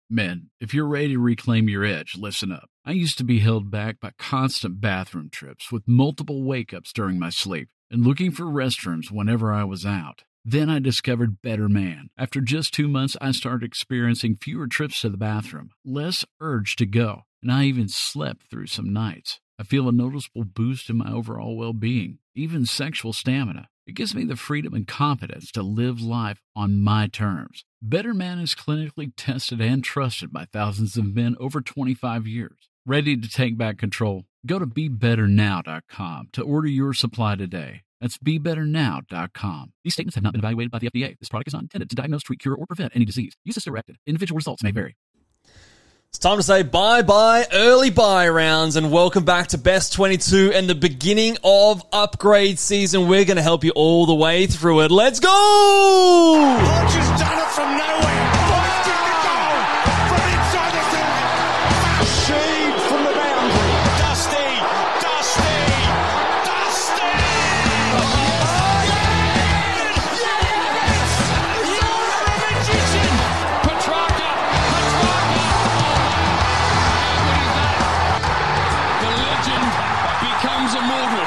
Men, if you're ready to reclaim your edge, listen up. I used to be held back by constant bathroom trips with multiple wake-ups during my sleep and looking for restrooms whenever I was out. Then I discovered Better Man. After just 2 months, I started experiencing fewer trips to the bathroom, less urge to go, and I even slept through some nights. I feel a noticeable boost in my overall well-being, even sexual stamina. It gives me the freedom and confidence to live life on my terms. Better Man is clinically tested and trusted by thousands of men over 25 years. Ready to take back control? Go to BeBetterNow.com to order your supply today. That's BeBetterNow.com. These statements have not been evaluated by the FDA. This product is not intended to diagnose, treat, cure, or prevent any disease. Use as directed. Individual results may vary. It's time to say bye-bye, early buy rounds, and welcome back to Best 22 and the beginning of upgrade season. We're going to help you all the way through it. Let's go! Hodge has done it from nowhere. Fighting the goal from inside the field. Sheed from the boundary. Dusty. Oh, yes! You're a magician. Petrarca. The legend becomes immortal.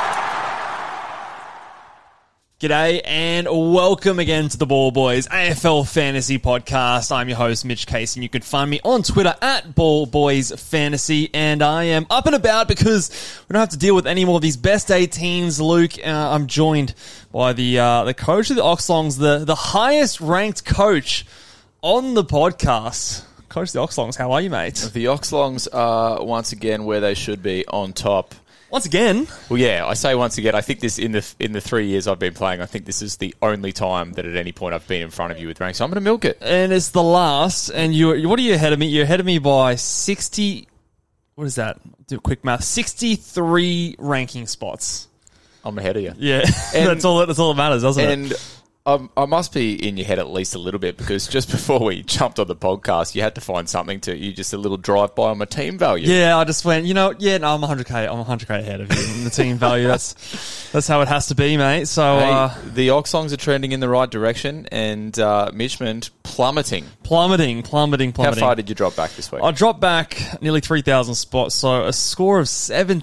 G'day and welcome again to the Ball Boys AFL Fantasy Podcast. I'm your host, Mitch Case, and you can find me on Twitter at Ball Boys Fantasy. And I am up and about because we don't have to deal with any more of these best 18s. Luke, I'm joined by the coach of the Oxlongs, the highest ranked coach on the podcast. Coach of the Oxlongs, how are you, mate? The Oxlongs are once again where they should be, on top. Once again? Well, yeah, I say once again. I think this in the 3 years I've been playing, I think this is the only time that at any point I've been in front of you with ranks. So I'm going to milk it. And it's the last. And what are you ahead of me? You're ahead of me by 60. What is that? Do a quick math. 63 ranking spots. I'm ahead of you. Yeah, that's all that matters, doesn't it? And I must be in your head at least a little bit, because just before we jumped on the podcast, you had to find something to you, just a little drive-by on my team value. Yeah, I just went, I'm 100K. I'm 100K ahead of you in the team value. That's how it has to be, mate. So the Oxlongs are trending in the right direction, and Mitchmond plummeting. Plummeting. How far did you drop back this week? I dropped back nearly 3,000 spots, so a score of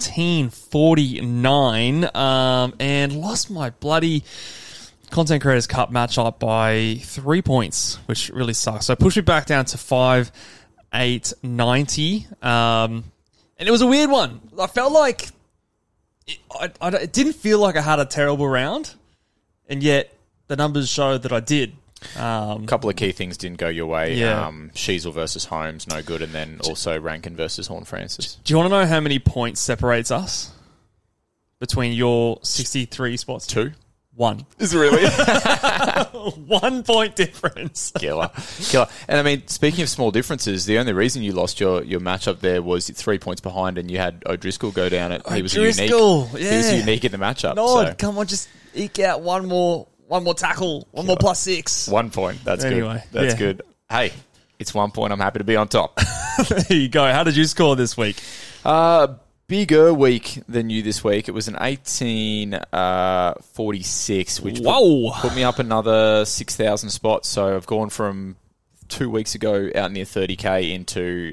1749, and lost my bloody Content Creators Cup matchup by 3 points, which really sucks. So pushed me back down to 5,890. And it was a weird one. I felt like it didn't feel like I had a terrible round, and yet the numbers showed that I did. A couple of key things didn't go your way. Yeah. Sheasel versus Holmes, no good, and then also Rankin versus Horn Francis. Do you want to know how many points separates us between your 63 spots? 2? 1. Is it really? 1 point difference. Killer. And I mean, speaking of small differences, the only reason you lost your matchup there was 3 points behind, and you had O'Driscoll go down. He was unique. He was unique in the matchup. No, come on, just eke out one more tackle, one more +6. 1 point. That's anyway, good. That's good. Hey, it's 1 point. I'm happy to be on top. There you go. How did you score this week? Bigger week than you this week. It was an 1846, which put me up another 6,000 spots. So I've gone from 2 weeks ago out near 30k into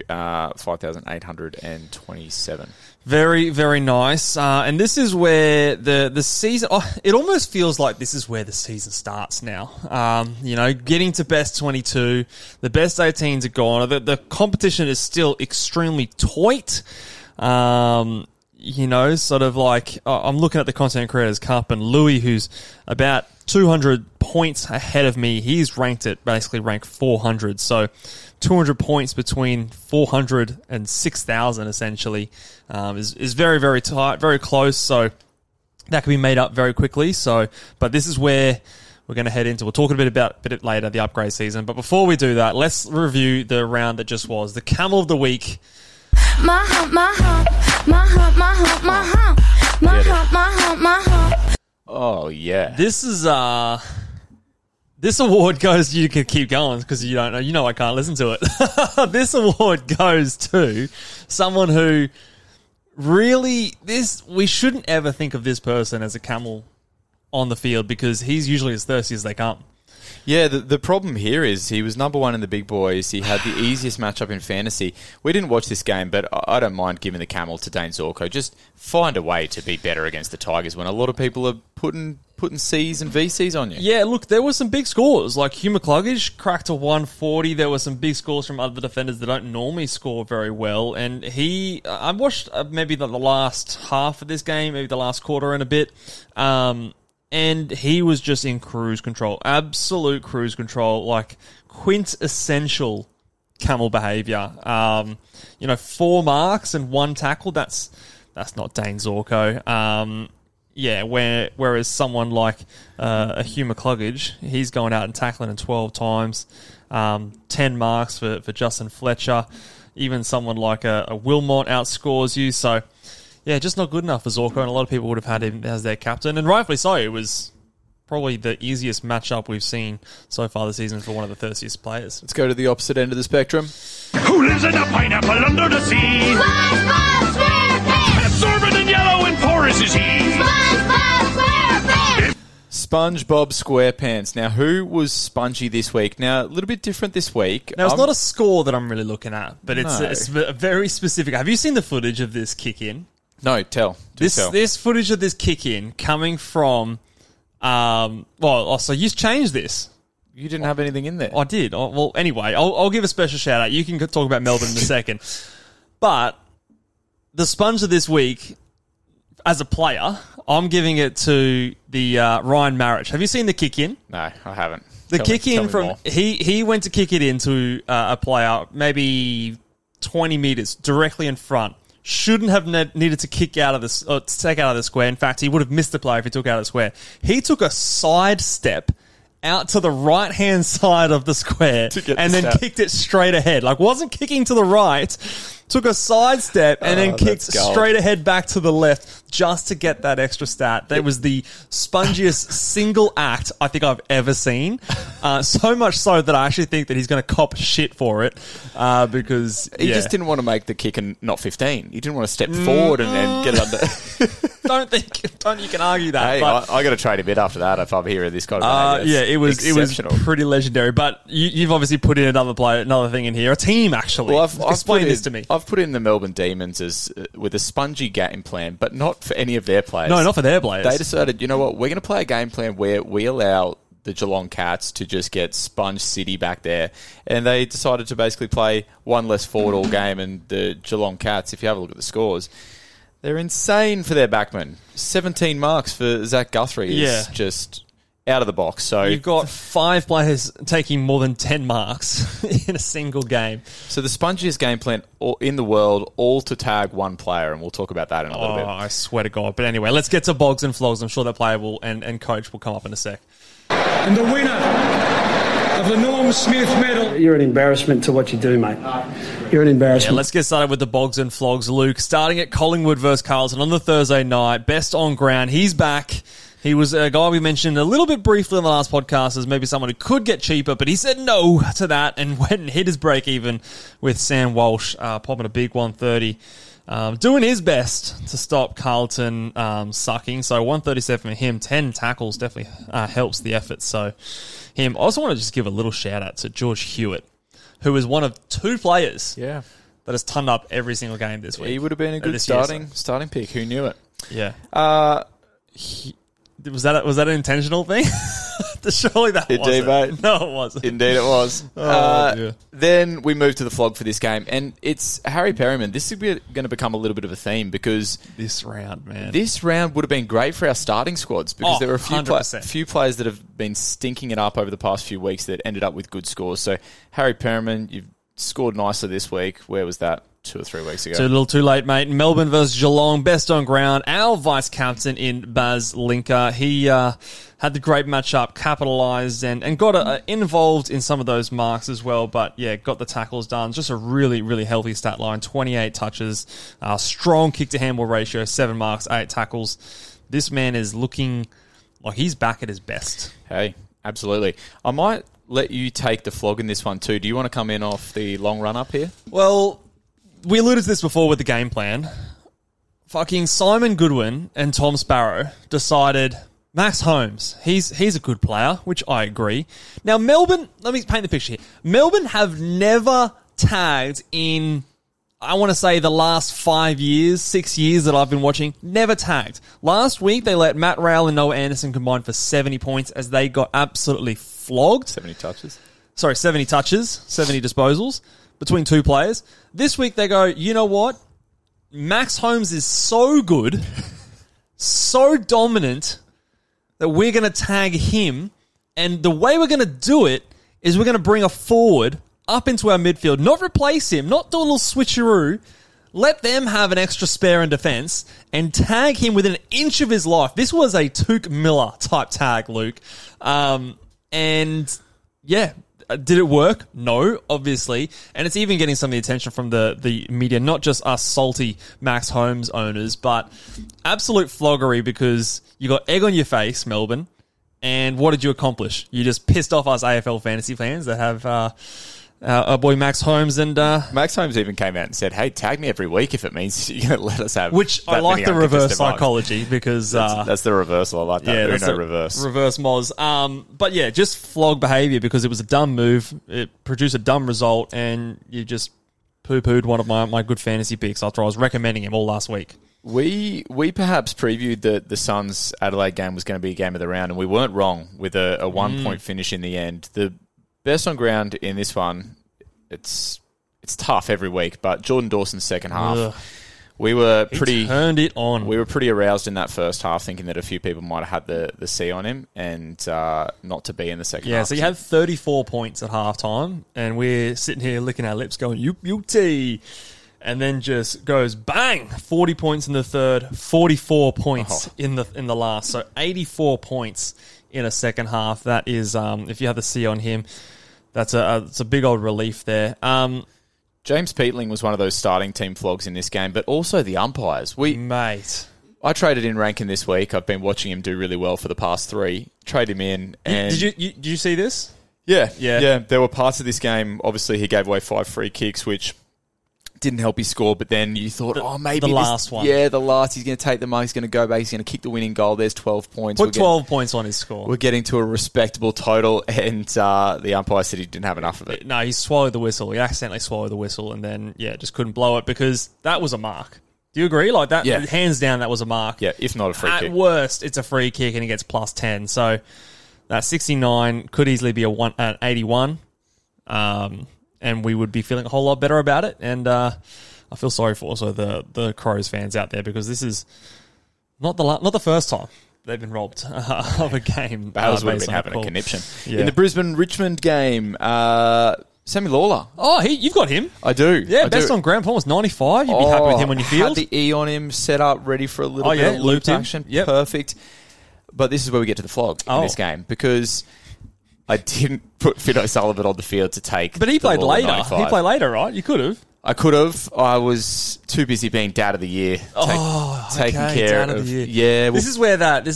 5,827. Very, very nice. And this is where the season... it almost feels like this is where the season starts now. Getting to best 22. The best 18s are gone. The competition is still extremely tight. Sort of like... I'm looking at the Content Creators Cup, and Louis, who's about 200 points ahead of me, he's basically ranked 400. So 200 points between 400 and 6,000 essentially is very, very tight, very close. So that can be made up very quickly. But this is where we're going to head into. We'll talk a bit later, the upgrade season. But before we do that, let's review the round that just was. The Camel of the Week. My hump, my hump, my hump, my hump, my hump, my hump, my hump, my hump. Oh, yeah. This award goes, you can keep going because you don't know. You know I can't listen to it. This award goes to someone who really, we shouldn't ever think of this person as a camel on the field, because he's usually as thirsty as they come. Yeah, the problem here is he was number one in the big boys. He had the easiest matchup in fantasy. We didn't watch this game, but I don't mind giving the camel to Dane Zorko. Just find a way to be better against the Tigers when a lot of people are putting Cs and VCs on you. Yeah, look, there were some big scores. Like Hugh McCluggage cracked to 140. There were some big scores from other defenders that don't normally score very well. And I watched maybe the last half of this game, maybe the last quarter and a bit. And he was just in cruise control. Absolute cruise control. Like quintessential camel behaviour. 4 marks and 1 tackle. That's not Dane Zorko. Whereas someone like a Hugh McCluggage, he's going out and tackling in 12 times, 10 marks for Justin Fletcher. Even someone like a Wilmot outscores you. So, yeah, just not good enough for Zorko, and a lot of people would have had him as their captain, and rightfully so. It was probably the easiest matchup we've seen so far this season for one of the thirstiest players. Let's go to the opposite end of the spectrum. Who lives in a pineapple under the sea? SpongeBob SquarePants! Absorbent and yellow and porous is he. SpongeBob SquarePants! SpongeBob SquarePants. Now, who was spongy this week? Now, a little bit different this week. Now, it's not a score that I'm really looking at, but No. it's very specific. Have you seen the footage of this kick-in? No, tell. This footage of this kick-in coming from... so you changed this. You didn't have anything in there. I did. Well, anyway, I'll give a special shout-out. You can talk about Melbourne in a second. But the sponge of this week, as a player, I'm giving it to the Ryan Marich. Have you seen the kick-in? No, I haven't. The Tell kick-in me from... more. He went to kick it into a player, maybe 20 metres, directly in front. Shouldn't have needed to kick out of this, or to take out of the square. In fact, he would have missed the play if he took out of the square. He took a side step out to the right-hand side of the square and then kicked it straight ahead. Like, wasn't kicking to the right, took a side step and then kicked straight ahead back to the left just to get that extra stat. That was the spongiest single act I think I've ever seen. So much so that I actually think that he's going to cop shit for it because He just didn't want to make the kick and not 15. He didn't want to step forward and get it under. Don't you can argue that. Hey, but, I got to trade a bit after that if I'm hearing this kind of behavior. it was exceptional. pretty legendary. But you've obviously put in another thing in here. A team, actually. Well, I've Explain put this in- to me. I've put in the Melbourne Demons as with a spongy game plan, but not for any of their players. No, not for their players. They decided, you know what, we're going to play a game plan where we allow the Geelong Cats to just get Sponge City back there. And they decided to basically play one less forward all game. And the Geelong Cats, if you have a look at the scores, they're insane for their backman. 17 marks for Zach Guthrie is just out of the box. So You've got 5 players taking more than 10 marks in a single game. So the spongiest game plan in the world, all to tag one player, and we'll talk about that in a little bit. I swear to God. But anyway, let's get to Boggs and Flogs. I'm sure that player will and coach will come up in a sec. And the winner of the Norm Smith medal. You're an embarrassment to what you do, mate. You're an Yeah, embarrassment. let's get started with the Boggs and Flogs. Luke, starting at Collingwood versus Carlton on the Thursday night. Best on ground. He's back. He was a guy we mentioned a little bit briefly in the last podcast as maybe someone who could get cheaper, but he said no to that and went and hit his break even with Sam Walsh popping a big 130. Doing his best to stop Carlton sucking. So 137 for him, 10 tackles definitely helps the effort. So him. I also want to just give a little shout out to George Hewitt, who is one of 2 players that has turned up every single game this week. He would have been a good starting pick. Who knew it? Yeah. Was that an intentional thing? Surely that Indeed, wasn't. mate. No, it wasn't. Indeed, it was. Dear. Then we move to the flog for this game, and it's Harry Perryman. This is going to become a little bit of a theme because This round, man. this round would have been great for our starting squads because there were a few 100%. few players that have been stinking it up over the past few weeks that ended up with good scores. So Harry Perryman, you've scored nicely this week. Where was that? 2 or 3 weeks ago. Too little too late, mate. Melbourne versus Geelong, best on ground. Our vice-captain in Baz Linker. He had the great matchup, capitalised, and got involved in some of those marks as well. But, yeah, got the tackles done. Just a really, really healthy stat line. 28 touches. Strong kick-to-handball ratio. 7 marks, 8 tackles. This man is looking like he's back at his best. Hey, absolutely. I might let you take the flog in this one too. Do you want to come in off the long run-up here? Well, we alluded to this before with the game plan. Fucking Simon Goodwin and Tom Sparrow decided, Max Holmes, he's a good player, which I agree. Now, Melbourne, let me paint the picture here. Melbourne have never tagged in, I want to say, the last 5 years, 6 years that I've been watching, never tagged. Last week, they let Matt Rowell and Noah Anderson combine for 70 points as they got absolutely flogged. 70 touches. Sorry, 70 touches, 70 disposals between two players. This week, they go, you know what? Max Holmes is so good, so dominant, that we're going to tag him, and the way we're going to do it is we're going to bring a forward up into our midfield, not replace him, not do a little switcheroo, let them have an extra spare in defence, and tag him within an inch of his life. This was a Touk Miller type tag, Luke. And yeah, did it work? No, obviously. And it's even getting some of the attention from the media, not just us salty Max Holmes owners, but absolute floggery because you got egg on your face, Melbourne. And what did you accomplish? You just pissed off us AFL fantasy fans that have our boy Max Holmes. And Max Holmes even came out and said, hey, tag me every week if it means you're going to let us have. Which I like the reverse psychology because that's the reversal. I like that. Yeah, Uno reverse. Reverse Moz. But yeah, just flog behaviour because it was a dumb move. It produced a dumb result and you just poo-pooed one of my good fantasy picks after I was recommending him all last week. We perhaps previewed that the Suns Adelaide game was going to be a game of the round, and we weren't wrong with a 1-point finish in the end. The best on ground in this one, it's tough every week, but Jordan Dawson's second half, we were pretty turned it on. We were pretty aroused in that first half, thinking that a few people might have had the C on him and not to be in the second half. Yeah, so you had 34 points at halftime, and we're sitting here licking our lips going, UT. And then just goes bang, 40 points in the third, 44 points in the last. So 84 points in a second half. That is, if you have the C on him, it's a big old relief there. James Peatling was one of those starting team flogs in this game, but also the umpires. I traded in Rankin this week. I've been watching him do really well for the past 3. Trade him in. And Did you see this? Yeah. There were parts of this game. Obviously, he gave away 5 free kicks, which didn't help his score, but then you thought, maybe the last one. Yeah, the last. He's going to take the mark. He's going to go back. He's going to kick the winning goal. There's 12 points. Put 12 points on his score. We're getting to a respectable total, and the umpire said he didn't have enough of it. No, he swallowed the whistle. He accidentally swallowed the whistle, and then, just couldn't blow it because that was a mark. Do you agree? Like that, hands down, that was a mark. Yeah, if not a free kick. At worst, it's a free kick, and he gets plus 10. So that 69 could easily be an 81, and we would be feeling a whole lot better about it. And I feel sorry for also the Crows fans out there because this is not the first time they've been robbed of a game. Battles would have been having a conniption. Yeah. In the Brisbane-Richmond game, Sammy Lawler. Oh, you've got him. I do. Yeah, best on ground, almost 95. You'd be happy with him on your field. Had the E on him, set up, ready for a little bit of loop action. Yep. Perfect. But this is where we get to the flog in this game because I didn't put Finn O'Sullivan on the field to take. But he played later. 95. He played later, right? You could have. I could have. I was too busy being Dad of the Year, taking care of. Yeah, this is where that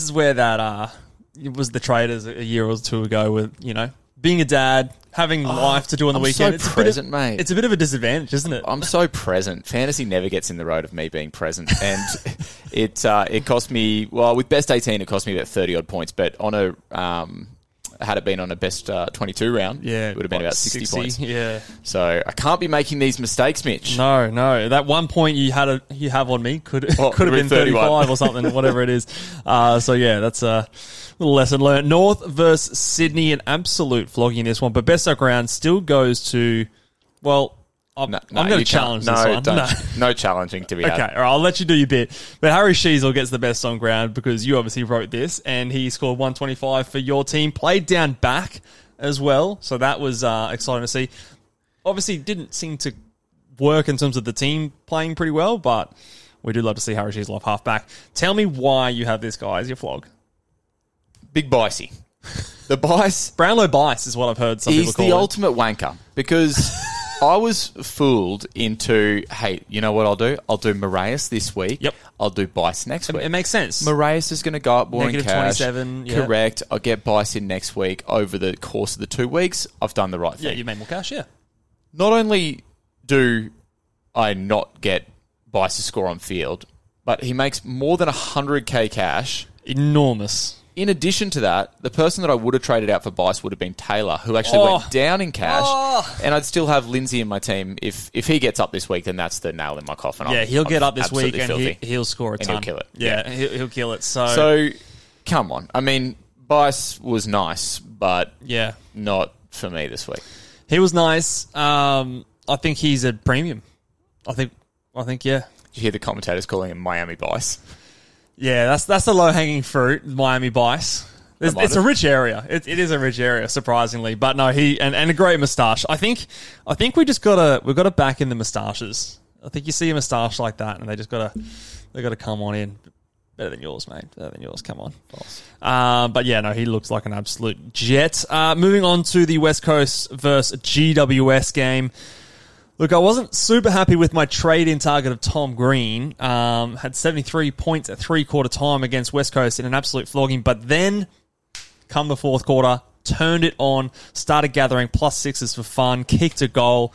it was the traders a year or two ago with being a dad, having life to do on the weekend. So present, mate. It's a bit of a disadvantage, isn't it? I'm so present. Fantasy never gets in the road of me being present, and it cost me with best 18 it cost me about 30 odd points, but on a had it been on a best 22 round, it would have been about 60 points. Yeah. So I can't be making these mistakes, Mitch. No. That 1 point you have on me could have been 35 or something, whatever it is. So yeah, that's a little lesson learned. North versus Sydney, an absolute flogging in this one, but best on ground still goes to, I'm going to challenge this one. No challenging to be had. Okay, all right, I'll let you do your bit. But Harry Sheezel gets the best on ground because you obviously wrote this, and he scored 125 for your team. Played down back as well, so that was exciting to see. Obviously, didn't seem to work in terms of the team playing pretty well, but we do love to see Harry Sheezel off half back. Tell me why you have this guy as your flog. Big Bicey. The Bice. Brownlow Bice is what I've heard some people call it. He's the ultimate wanker because I was fooled into, hey, you know what I'll do? I'll do Moraes this week. Yep. I'll do Bice next week. It makes sense. Moraes is going to go up more in cash. -27. Yeah. Correct. I'll get Bice in next week. Over the course of the 2 weeks, I've done the right thing. Yeah, you made more cash, yeah. Not only do I not get Bice's score on field, but he makes more than 100k cash. Enormous. in addition to that, the person that I would have traded out for Bice would have been Taylor, who actually went down in cash, and I'd still have Lindsay in my team. If he gets up this week, then that's the nail in my coffin. Yeah, he'll get up this week and he'll score a ton. And he'll kill it. Yeah, he'll kill it. So, come on. I mean, Bice was nice, but not for me this week. He was nice. I think he's a premium. I think, yeah. Did you hear the commentators calling him Miami Bice? Yeah, that's the low-hanging fruit, Miami Bice. It's a rich area. It is a rich area, surprisingly. But no, and a great moustache. I think we've got to back in the moustaches. I think you see a moustache like that, and they gotta come on in. Better than yours, mate. Better than yours. Come on. But yeah, no, he looks like an absolute jet. Moving on to the West Coast versus GWS game. Look, I wasn't super happy with my trade-in target of Tom Green. Had 73 points at three-quarter time against West Coast in an absolute flogging. But then, come the fourth quarter, turned it on, started gathering +6s for fun, kicked a goal,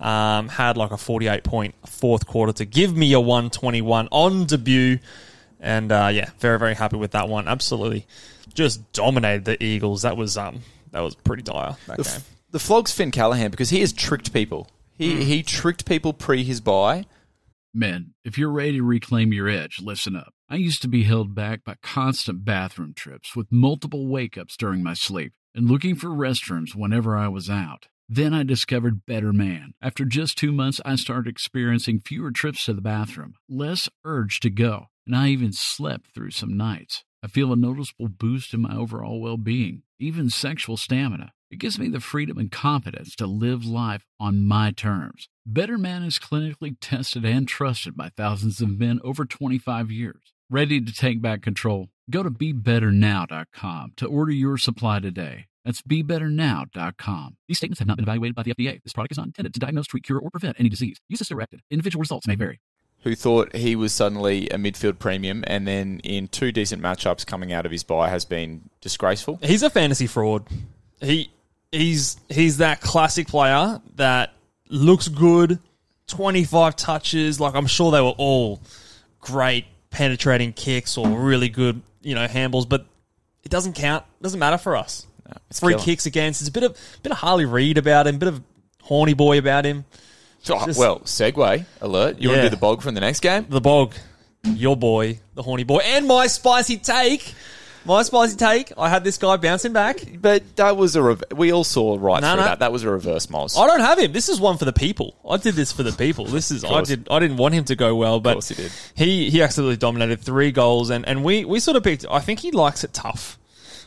had like a 48-point fourth quarter to give me a 121 on debut. And very, very happy with that one. Absolutely just dominated the Eagles. That was pretty dire, that game. The flog's Finn Callahan because he has tricked people. He tricked people pre his bye. Men, if you're ready to reclaim your edge, listen up. I used to be held back by constant bathroom trips with multiple wake-ups during my sleep and looking for restrooms whenever I was out. Then I discovered Better Man. After just 2 months, I started experiencing fewer trips to the bathroom, less urge to go, and I even slept through some nights. I feel a noticeable boost in my overall well-being, even sexual stamina. It gives me the freedom and confidence to live life on my terms. Better Man is clinically tested and trusted by thousands of men over 25 years. Ready to take back control? Go to BeBetterNow.com to order your supply today. That's BeBetterNow.com. These statements have not been evaluated by the FDA. This product is not intended to diagnose, treat, cure, or prevent any disease. Use as directed. Individual results may vary. Who thought he was suddenly a midfield premium and then in 2 decent matchups coming out of his bye has been disgraceful? He's a fantasy fraud. He's that classic player that looks good, 25 touches. Like, I'm sure they were all great penetrating kicks or really good, handballs, but it doesn't count. It doesn't matter for us. No, it's free kicks against. It's a bit of Harley Reid about him, a bit of horny boy about him. Well, segue alert. You want to do the bog from the next game? The bog, your boy, the horny boy, and my spicy take. I had this guy bouncing back. But that was we all saw through that. That was a reverse Moz. I don't have him. This is one for the people. I did this for the people. I didn't want him to go well, but of course he did. He absolutely dominated 3 goals, and we sort of picked. I think he likes it tough.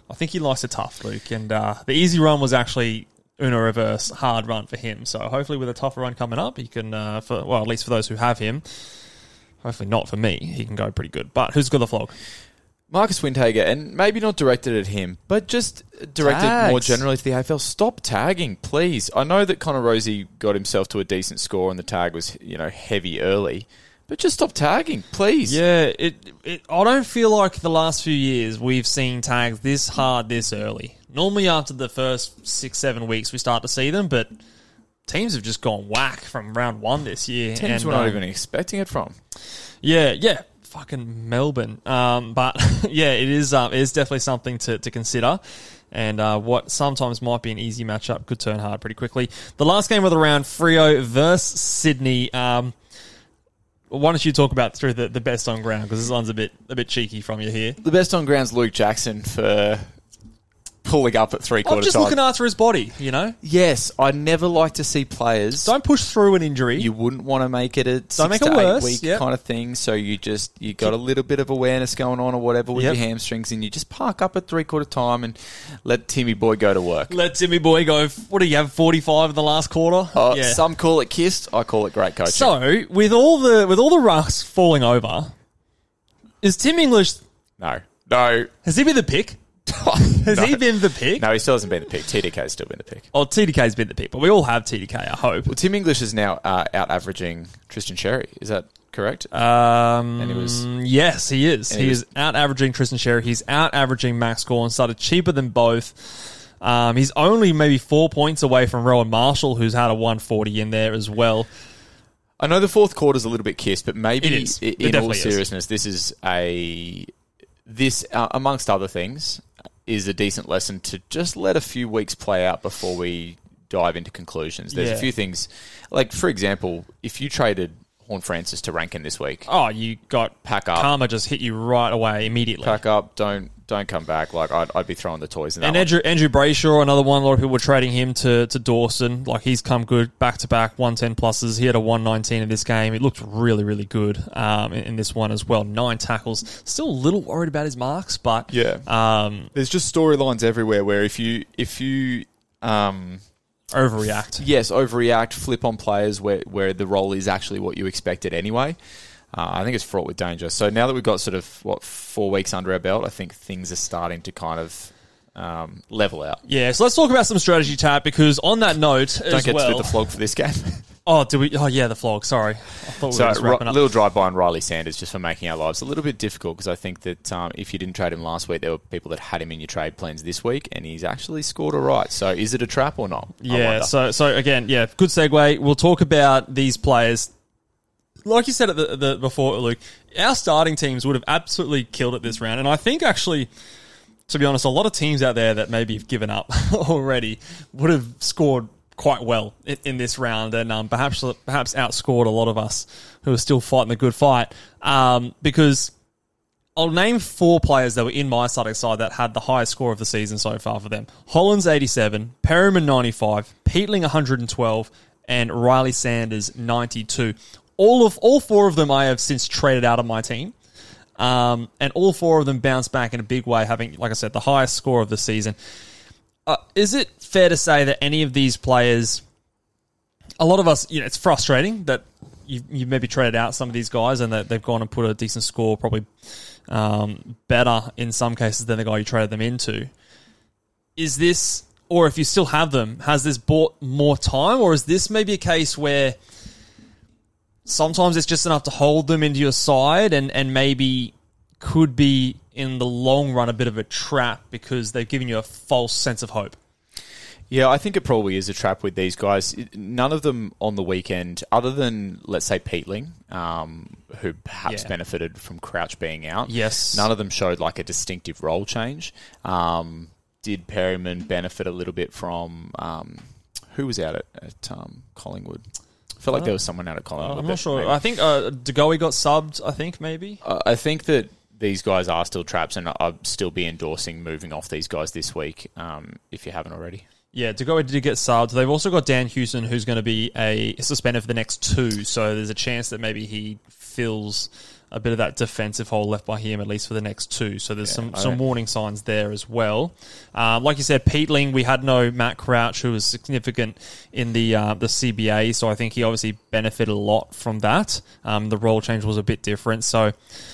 Luke. And the easy run was actually Uno reverse hard run for him. So hopefully with a tougher run coming up, he can, at least for those who have him, hopefully not for me, he can go pretty good. But who's got the flog? Marcus Windhager, and maybe not directed at him, but just directed more generally to the AFL. Stop tagging, please. I know that Connor Rosie got himself to a decent score and the tag was, heavy early, but just stop tagging, please. Yeah, I don't feel like the last few years we've seen tags this hard this early. Normally after the first 6-7 weeks we start to see them, but teams have just gone whack from round 1 this year. Teams we're not even expecting it from. Yeah. Fucking Melbourne. But yeah, it is definitely something to consider. And what sometimes might be an easy matchup could turn hard pretty quickly. The last game of the round, Freo versus Sydney. Why don't you talk about through the best on ground, because this one's a bit cheeky from you here. The best on ground's Luke Jackson for pulling up at three-quarter time. I'm just looking after his body, Yes, I never like to see players... Don't push through an injury. You wouldn't want to make it a 6 to 8 week kind of thing, so you got a little bit of awareness going on or whatever with your hamstrings, and you just park up at three-quarter time and let Timmy Boy go to work. Let Timmy Boy go... What do you have, 45 in the last quarter? Some call it kissed, I call it great coaching. So, with all the rucks falling over, is Tim English... No. Has he been the pick? Has he been the pick? No, he still hasn't been the pick. TDK's still been the pick. Oh, TDK's been the pick, but we all have TDK, I hope. Well, Tim English is now out-averaging Tristan Sherry. Is that correct? Yes, he is. He is out-averaging Tristan Sherry. He's out-averaging Max Gawn. Started cheaper than both. He's only maybe 4 points away from Rowan Marshall, who's had a 140 in there as well. I know the fourth quarter's a little bit kissed, but maybe it is. In all seriousness, this is amongst other things, is a decent lesson to just let a few weeks play out before we dive into conclusions. There's a few things, like, for example, if you traded Horn Francis to Rankin this week. Oh, you got pack up. Karma just hit you right away immediately. Pack up, don't come back. Like, I'd be throwing the toys in that and one. Andrew Brayshaw, another one. A lot of people were trading him to Dawson. Like, he's come good back-to-back 110 pluses. He had a 119 in this game. It looked really, really good in this one as well. 9 tackles. Still a little worried about his marks, but there's just storylines everywhere where if you overreact. Yes, overreact, flip on players where the role is actually what you expected anyway. I think it's fraught with danger. So now that we've got sort of, 4 weeks under our belt, I think things are starting to kind of level out. Yeah, so let's talk about some strategy, Tat, because on that note Don't get to do the flog for this game. Oh, do we? Oh, yeah, the flog. Sorry. I thought we were just wrapping up. Little drive-by on Riley Sanders just for making our lives a little bit difficult, because I think that if you didn't trade him last week, there were people that had him in your trade plans this week, and he's actually scored all right. So is it a trap or not? Yeah, so again, good segue. We'll talk about these players. Like you said at the before, Luke, our starting teams would have absolutely killed it this round. And I think actually, to be honest, a lot of teams out there that maybe have given up already would have scored quite well in this round, and perhaps outscored a lot of us who are still fighting the good fight. Because I'll name 4 players that were in my starting side that had the highest score of the season so far for them. Hollands 87, Perryman 95, Peatling 112, and Riley Sanders 92. All 4 of them I have since traded out of my team. And all 4 of them bounced back in a big way, having, like I said, the highest score of the season. Is it fair to say that any of these players, a lot of us, it's frustrating that you maybe traded out some of these guys and that they've gone and put a decent score, probably better in some cases than the guy you traded them into. Is this, or if you still have them, has this bought more time, or is this maybe a case where sometimes it's just enough to hold them into your side and maybe could be in the long run a bit of a trap because they've given you a false sense of hope? Yeah, I think it probably is a trap with these guys. None of them on the weekend, other than, let's say, Peatling, who perhaps benefited from Crouch being out. Yes. None of them showed like a distinctive role change. Did Perryman benefit a little bit from... who was out at Collingwood? I feel like there was someone out at Collingwood. I'm not sure. Maybe. I think DeGoey got subbed, I think, maybe. I think that these guys are still traps, and I'll still be endorsing moving off these guys this week if you haven't already. Yeah, DeGoey did get subbed. They've also got Dan Houston, who's going to be a suspended for the next 2, so there's a chance that maybe he fills a bit of that defensive hole left by him, at least for the next 2. So there's some warning signs there as well. Like you said, Peatling, we had no Matt Crouch, who was significant in the CBA, so I think he obviously benefited a lot from that. The role change was a bit different. So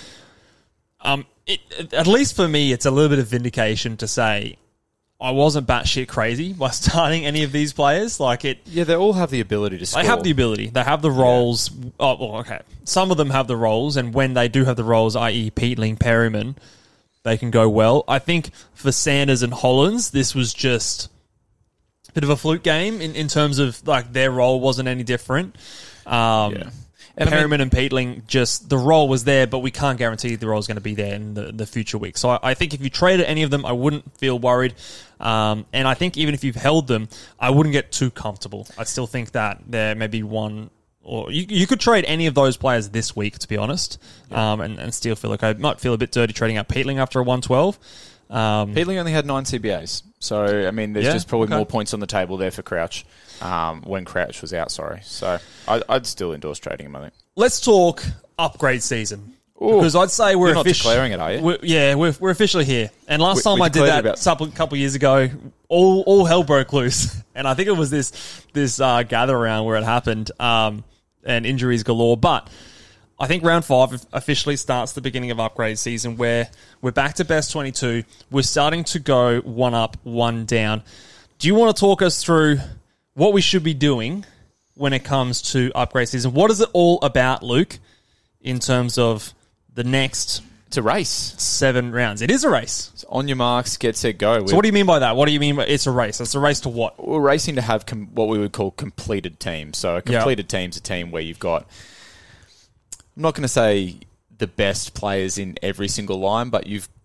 at least for me, it's a little bit of vindication to say I wasn't batshit crazy by starting any of these players. Yeah, they all have the ability to score. They have the ability. They have the roles. Yeah. Oh, well, okay. Some of them have the roles, and when they do have the roles, i.e. Peatling, Perryman, they can go well. I think for Sanders and Hollands, this was just a bit of a fluke game in terms of like their role wasn't any different. And Perryman and Peatling, just the role was there, but we can't guarantee the role is going to be there in the future weeks. So I think if you traded any of them, I wouldn't feel worried. And I think even if you've held them, I wouldn't get too comfortable. I still think that there may be one, or you could trade any of those players this week, to be honest, and still feel like I might feel a bit dirty trading out Peatling after a 112. Peatling only had 9 CBAs, so I mean, there's just probably more points on the table there for Crouch when Crouch was out. Sorry, so I'd still endorse trading him. I think. Let's talk upgrade season because I'd say we're not declaring it, are you? We're officially here. And last time I did that a couple years ago, all hell broke loose, and I think it was this gather round where it happened, and injuries galore, but. I think round 5 officially starts the beginning of upgrade season where we're back to best 22. We're starting to go 1 up, 1 down. Do you want to talk us through what we should be doing when it comes to upgrade season? What is it all about, Luke, in terms of the next... It's a race. 7 rounds. It is a race. It's on your marks, get set, go. So what do you mean by that? What do you mean by it's a race? It's a race to what? We're racing to have what we would call completed teams. So a completed team's a team where you've got... I'm not going to say the best players in every single line, but you've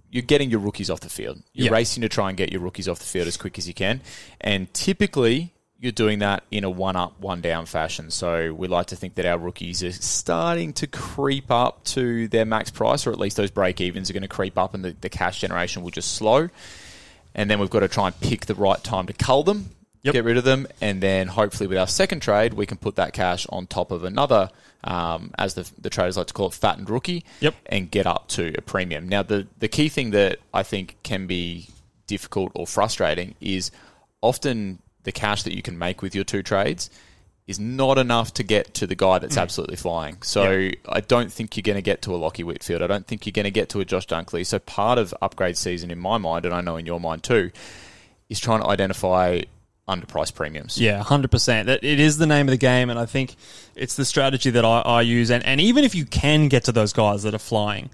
you're getting your rookies off the field. You're Yeah. racing to try and get your rookies off the field as quick as you can. And typically, you're doing that in a one-up, one-down fashion. So we like to think that our rookies are starting to creep up to their max price, or at least those break-evens are going to creep up and the cash generation will just slow. And then we've got to try and pick the right time to cull them, get rid of them, and then hopefully with our second trade, we can put that cash on top of another, as the traders like to call it, fattened rookie, and get up to a premium. Now, the key thing that I think can be difficult or frustrating is often the cash that you can make with your two trades is not enough to get to the guy that's absolutely flying. So I don't think you're going to get to a Lockie Whitfield. I don't think you're going to get to a Josh Dunkley. So part of upgrade season in my mind, and I know in your mind too, is trying to identify underpriced premiums. Yeah, 100%. It is the name of the game, and I think it's the strategy that I use. And even if you can get to those guys that are flying,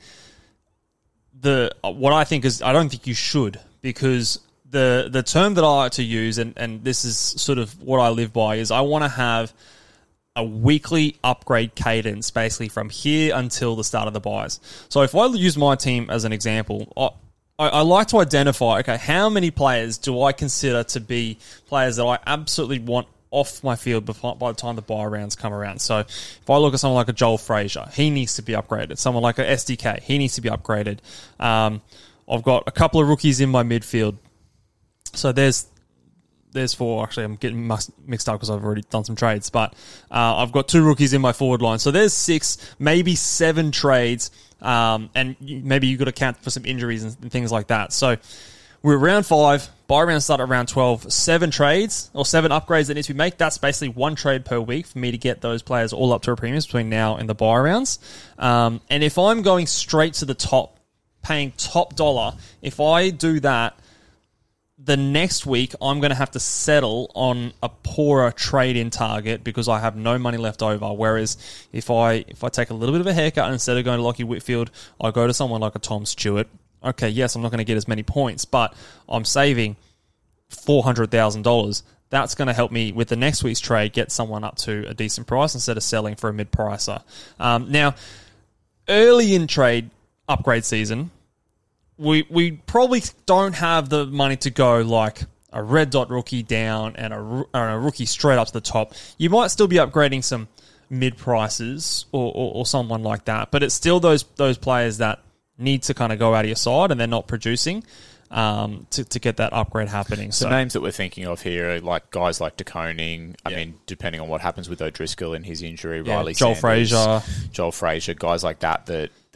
what I think is, I don't think you should, because the term that I like to use, and this is sort of what I live by, is I want to have a weekly upgrade cadence basically from here until the start of the buys. So if I use my team as an example, I like to identify, okay, how many players do I consider to be players that I absolutely want off my field by the time the buy rounds come around. So if I look at someone like a Joel Frazier, he needs to be upgraded. Someone like a SDK, he needs to be upgraded. I've got a couple of rookies in my midfield. So there's four. Actually, I'm getting mixed up because I've already done some trades. But I've got 2 rookies in my forward line. So there's 6, maybe 7 trades. And maybe you've got to account for some injuries and things like that. So we're round 5. Buy round start at round 12. 7 trades or 7 upgrades that need to be made. That's basically 1 trade per week for me to get those players all up to a premium between now and the buy rounds. And if I'm going straight to the top, paying top dollar, if I do that, the next week, I'm going to have to settle on a poorer trade-in target because I have no money left over. Whereas if I take a little bit of a haircut and instead of going to Lockie Whitfield, I go to someone like a Tom Stewart. Okay, yes, I'm not going to get as many points, but I'm saving $400,000. That's going to help me with the next week's trade get someone up to a decent price instead of selling for a mid-pricer. Now, early in trade upgrade season, we probably don't have the money to go like a red dot rookie down and a rookie straight up to the top. You might still be upgrading some mid prices or someone like that, but it's still those players that need to kind of go out of your side and they're not producing to get that upgrade happening. So names that we're thinking of here are like guys like De Koning. I mean, depending on what happens with O'Driscoll and his injury, Riley Joel Frazier, guys like that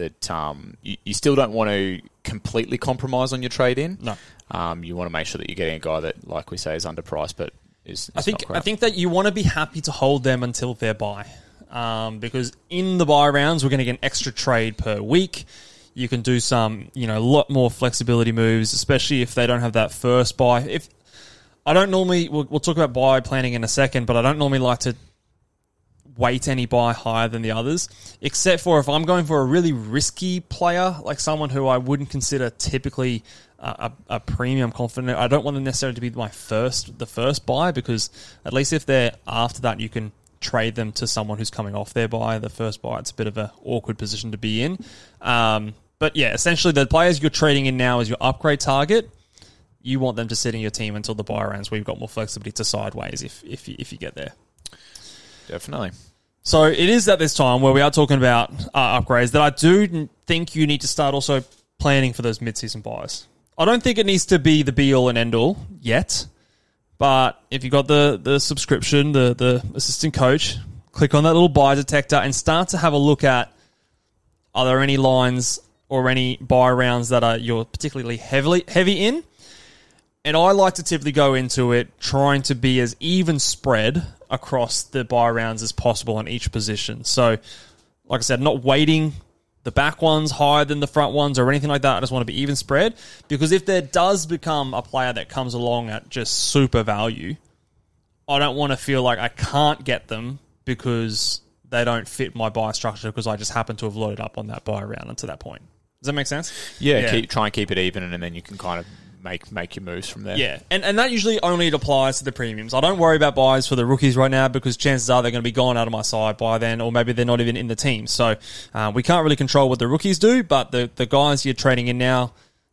you still don't want to completely compromise on your trade in. No. You want to make sure that you're getting a guy that, like we say, is underpriced, but is I not crap. think that you want to be happy to hold them until their buy, because in the buy rounds we're going to get an extra trade per week. You can do some, a lot more flexibility moves, especially if they don't have that first buy. If I don't normally, we'll talk about buy planning in a second, but I don't normally like to weight any buy higher than the others, except for if I'm going for a really risky player, like someone who I wouldn't consider typically a premium confident. I don't want them necessarily to be the first buy, because at least if they're after that, you can trade them to someone who's coming off their buy. The first buy, it's a bit of an awkward position to be in. But yeah, essentially the players you're trading in now as your upgrade target, you want them to sit in your team until the buy rounds where you've got more flexibility to sideways if you get there. Definitely. So it is at this time where we are talking about upgrades that I do think you need to start also planning for those mid-season buys. I don't think it needs to be the be-all and end-all yet, but if you've got the subscription, the assistant coach, click on that little buy detector and start to have a look at, are there any lines or any buy rounds that you're particularly heavy in? And I like to typically go into it trying to be as even spread across the buy rounds as possible on each position. So, like I said, not weighting the back ones higher than the front ones or anything like that. I just want to be even spread, because if there does become a player that comes along at just super value, I don't want to feel like I can't get them because they don't fit my buy structure because I just happen to have loaded up on that buy round until that point. Does that make sense? Yeah. Try and keep it even, and then you can kind of make your moves from there. Yeah, and that usually only applies to the premiums. I don't worry about buys for the rookies right now because chances are they're going to be gone out of my side by then, or maybe they're not even in the team. So we can't really control what the rookies do, but the guys you're trading in now,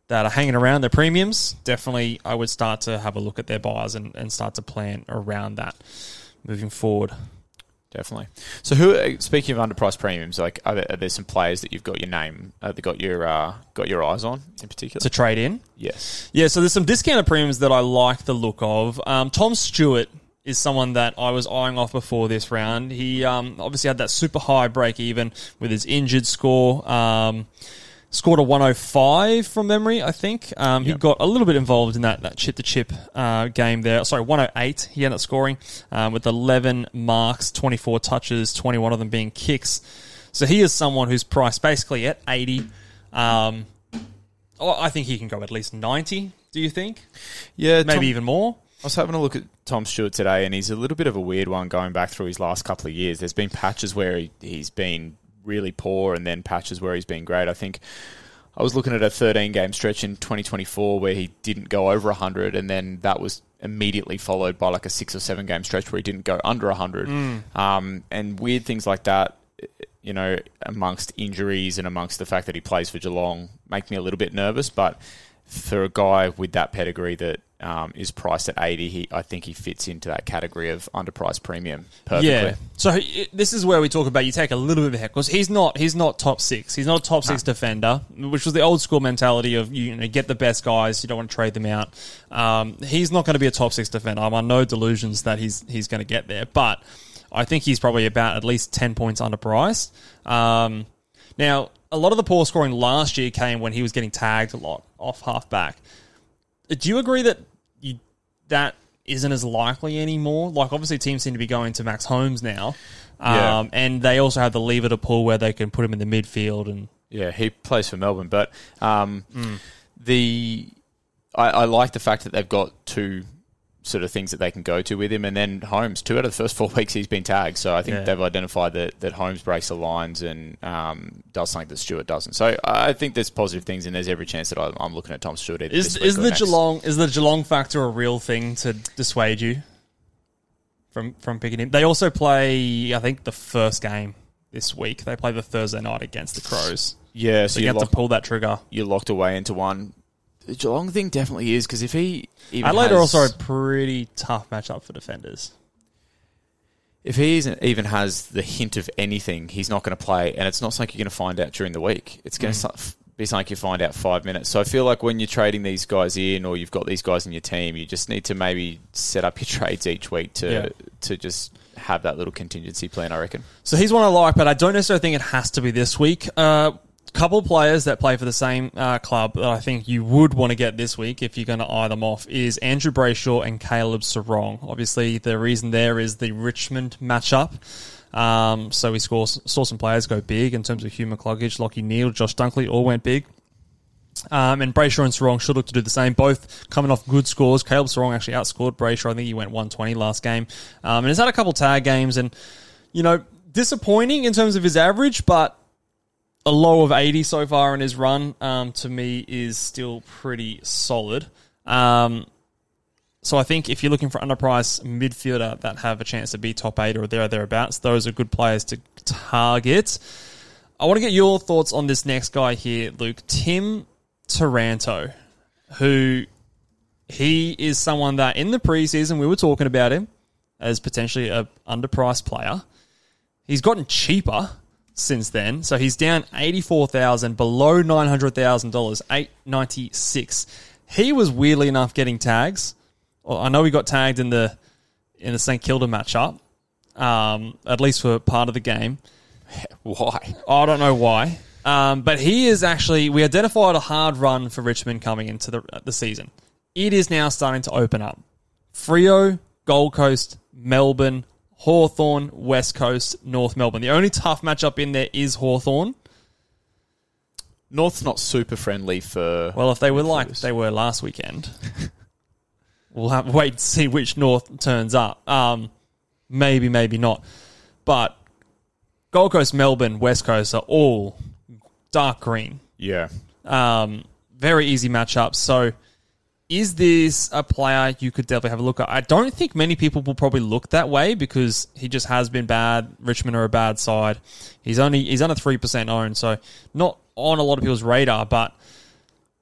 that are hanging around, their premiums, definitely I would start to have a look at their buys and start to plan around that moving forward. Definitely. So, speaking of underpriced premiums, like are there some players that you've got your name, got your eyes on in particular to trade in? Yes. Yeah. So there's some discounted premiums that I like the look of. Tom Stewart is someone that I was eyeing off before this round. He obviously had that super high break even with his injured score. Scored a 105 from memory, I think. He got a little bit involved in that chip-to-chip game there. Sorry, 108 he ended up scoring with 11 marks, 24 touches, 21 of them being kicks. So he is someone who's priced basically at 80. I think he can go at least 90, do you think? Yeah. Maybe even more? I was having a look at Tom Stewart today, and he's a little bit of a weird one going back through his last couple of years. There's been patches where he's been really poor and then patches where he's been great. I think I was looking at a 13-game stretch in 2024 where he didn't go over 100, and then that was immediately followed by like a 6 or 7 game stretch where he didn't go under 100. And weird things like that, you know, amongst injuries and amongst the fact that he plays for Geelong, make me a little bit nervous. But for a guy with that pedigree that is priced at 80, I think he fits into that category of underpriced premium perfectly. Yeah. So this is where we talk about you take a little bit of a hit because he's not top 6. He's not a top 6 defender, which was the old school mentality of you know get the best guys. You don't want to trade them out. He's not going to be a top 6 defender. I'm on no delusions that he's going to get there, but I think he's probably about at least 10 points underpriced. Now, a lot of the poor scoring last year came when he was getting tagged a lot off halfback. Do you agree that that isn't as likely anymore? Like, obviously, teams seem to be going to Max Holmes now, and they also have the lever to pull where they can put him in the midfield. And yeah, he plays for Melbourne, but I like the fact that they've got two sort of things that they can go to with him, and then Holmes, 2 out of the first 4 weeks he's been tagged, so I think they've identified that Holmes breaks the lines and does something that Stewart doesn't. So I think there's positive things, and there's every chance that I'm looking at Tom Stewart. Is the Geelong factor a real thing to dissuade you from picking him? They also play, I think, the first game this week. They play the Thursday night against the Crows. Yeah, so you have to pull that trigger. You're locked away into one. The Geelong thing definitely is, because if he even Adelaide are also a pretty tough matchup for defenders. If he even has the hint of anything, he's not going to play, and it's not something you're going to find out during the week. It's going to be something you find out 5 minutes. So I feel like when you're trading these guys in, or you've got these guys in your team, you just need to maybe set up your trades each week to just have that little contingency plan, I reckon. So he's one I like, but I don't necessarily think it has to be this week. Couple of players that play for the same club that I think you would want to get this week if you're going to eye them off is Andrew Brayshaw and Caleb Sarong. Obviously, the reason there is the Richmond matchup. So we saw some players go big in terms of Hugh McCluggage, Lachie Neale, Josh Dunkley all went big. And Brayshaw and Sarong should look to do the same, both coming off good scores. Caleb Sarong actually outscored Brayshaw. I think he went 120 last game. And he's had a couple tag games and, you know, disappointing in terms of his average, but a low of 80 so far in his run, to me, is still pretty solid. So I think if you're looking for underpriced midfielder that have a chance to be top 8 or thereabouts, those are good players to target. I want to get your thoughts on this next guy here, Luke. Tim Taranto, who he is someone that in the preseason we were talking about him as potentially an underpriced player. He's gotten cheaper since then, so he's down $84,000, below $900,000, $896. He was weirdly enough getting tags. Well, I know he got tagged in the St Kilda matchup, at least for part of the game. Why? I don't know why. But he is actually, we identified a hard run for Richmond coming into the season. It is now starting to open up. Freo, Gold Coast, Melbourne, Hawthorn, West Coast, North Melbourne. The only tough matchup in there is Hawthorn. North's not super friendly for... Well, if they were like they were last weekend, we'll have to wait to see which North turns up. Maybe, maybe not. But Gold Coast, Melbourne, West Coast are all dark green. Yeah. Very easy matchups. So is this a player you could definitely have a look at? I don't think many people will probably look that way because he just has been bad. Richmond are a bad side. He's on a 3% own, so not on a lot of people's radar. But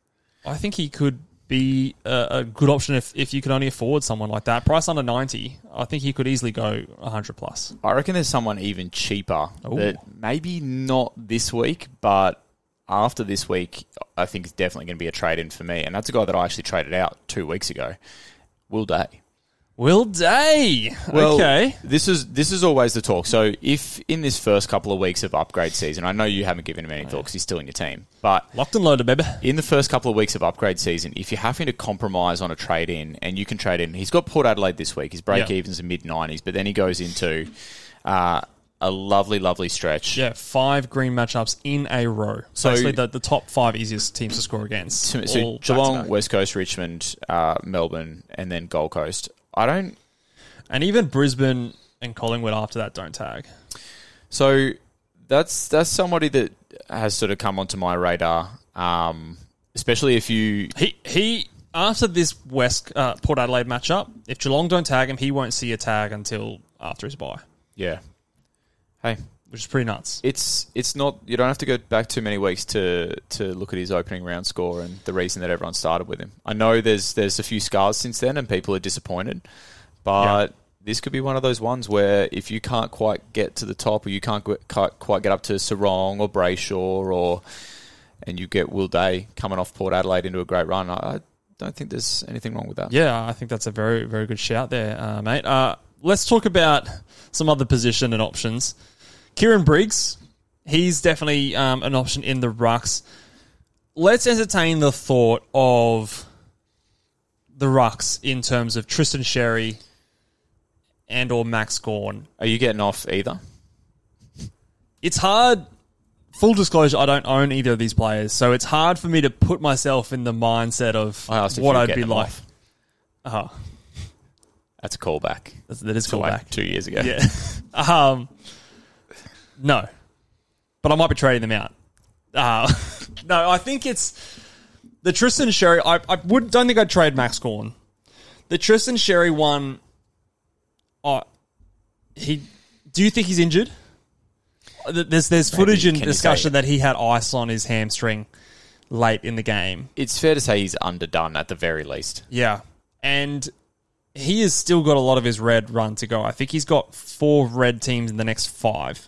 I think he could be a good option if you could only afford someone like that. Price under 90, I think he could easily go 100 plus. I reckon there's someone even cheaper Ooh. that maybe not this week, but after this week, I think it's definitely going to be a trade-in for me. And that's a guy that I actually traded out 2 weeks ago. Will Day. Will Day. Well, Okay. This is always the talk. So if in this first couple of weeks of upgrade season, I know you haven't given him any thought because he's still in your team, but Locked and loaded, baby. in the first couple of weeks of upgrade season, if you're having to compromise on a trade-in and you can trade in, he's got Port Adelaide this week. His break-evens are mid-90s, but then he goes into a lovely, lovely stretch. Yeah, 5 green matchups in a row. So- Basically, the top 5 easiest teams to score against. So all Geelong, back-to-back. West Coast, Richmond, Melbourne, and then Gold Coast. And even Brisbane and Collingwood after that don't tag. So that's somebody that has sort of come onto my radar, especially if you... He after this West Port Adelaide matchup, if Geelong don't tag him, he won't see a tag until after his bye, Yeah. Hey, which is pretty nuts. it's not... You don't have to go back too many weeks to look at his opening round score and the reason that everyone started with him. I know there's a few scars since then and people are disappointed, but... Yeah. This could be one of those ones where if you can't quite get to the top or you can't quite get up to Sarong or Brayshaw and you get Will Day coming off Port Adelaide into a great run, I don't think there's anything wrong with that. Yeah, I think that's a very, very good shout there, mate. Let's talk about some other position and options. Kieran Briggs, he's definitely an option in the rucks. Let's entertain the thought of the rucks in terms of Tristan Sherry and or Max Gawn. Are you getting off either? It's hard. Full disclosure, I don't own either of these players, so it's hard for me to put myself in the mindset of I asked if what you were I'd getting be them like. off. Oh, That's a callback. that is To cool like back. 2 years ago. Yeah. No. But I might be trading them out. No, I think it's the Tristan Sherry. I don't think I'd trade Max Gawn. The Tristan Sherry one. Do you think he's injured? There's footage and Can you discussion say- that he had ice on his hamstring late in the game. It's fair to say he's underdone at the very least. Yeah. And he has still got a lot of his red run to go. I think he's got 4 red teams in the next 5.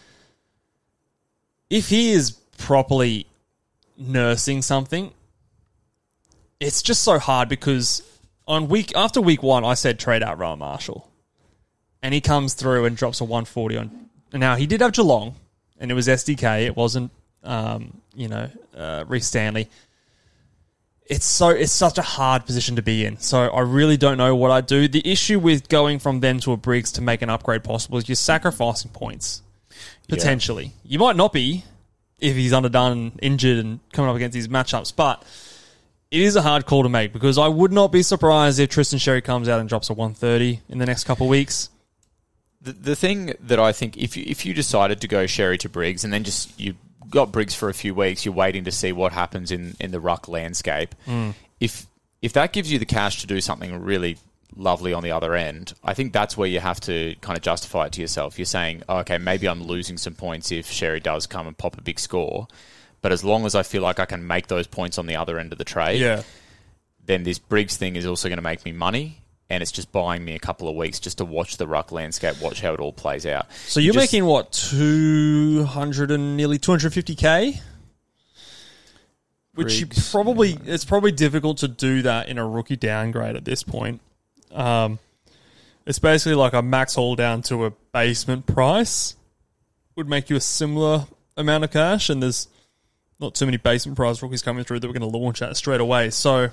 If he is properly nursing something, it's just so hard because after week 1, I said trade out Rowan Marshall. And he comes through and drops a 140 on. Now, he did have Geelong, and it was SDK. It wasn't, Reece Stanley. It's such a hard position to be in. So I really don't know what I'd do. The issue with going from them to a Briggs to make an upgrade possible is you're sacrificing points, potentially. Yeah. You might not be if he's underdone, injured, and coming up against these matchups, but it is a hard call to make because I would not be surprised if Tristan Sherry comes out and drops a 130 in the next couple of weeks. The thing that I think, if you decided to go Sherry to Briggs and then just you got Briggs for a few weeks, you're waiting to see what happens in the ruck landscape. If that gives you the cash to do something really lovely on the other end, I think that's where you have to kind of justify it to yourself. You're saying, oh, okay, maybe I'm losing some points if Sherry does come and pop a big score, but as long as I feel like I can make those points on the other end of the trade, then this Briggs thing is also going to make me money. And it's just buying me a couple of weeks just to watch the ruck landscape, watch how it all plays out. So you're making, what, 200 and nearly 250K? Which Briggs, it's probably difficult to do that in a rookie downgrade at this point. It's basically like a max haul down to a basement price would make you a similar amount of cash, and there's not too many basement price rookies coming through that we're going to launch at straight away. So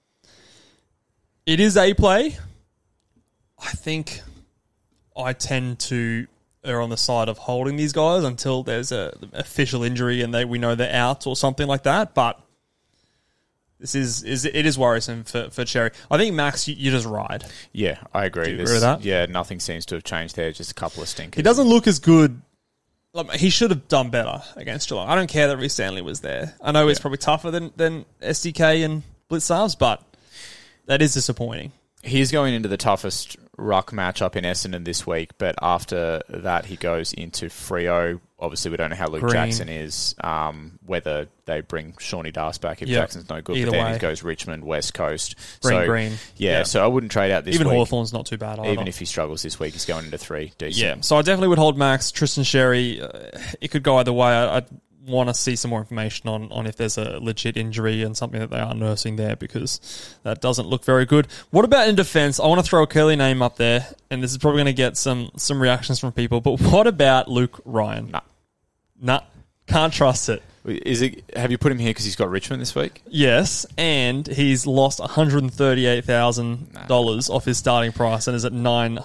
it is a play. I think I tend to err on the side of holding these guys until there's a official injury and we know they're out or something like that. But it is worrisome for Cherry. I think Max, you just ride. Yeah, I agree. Do you agree with that? Yeah, nothing seems to have changed there. Just a couple of stinkers. He doesn't look as good. Like, he should have done better against Geelong. I don't care that Reece Stanley was there. I know it's probably tougher than SDK and Blitzarves, but that is disappointing. He's going into the toughest ruck matchup in Essendon this week, but after that he goes into Freo. Obviously, we don't know how Luke Green. Jackson is, whether they bring Shawnee Das back if Jackson's no good, Either but then way. he goes Richmond, West Coast. Green. Yeah, so I wouldn't trade out this Even week. Hawthorn's not too bad either. Even if he struggles this week, he's going into 3. Decent. Yeah, so I definitely would hold Max. Tristan Sherry, it could go either way. I'd want to see some more information on if there's a legit injury and something that they are nursing there, because that doesn't look very good. What about in defence? I want to throw a Curly name up there, and this is probably going to get some reactions from people, but what about Luke Ryan? Nah, can't trust it. Have you put him here because he's got Richmond this week? Yes, and he's lost $138,000 off his starting price and is at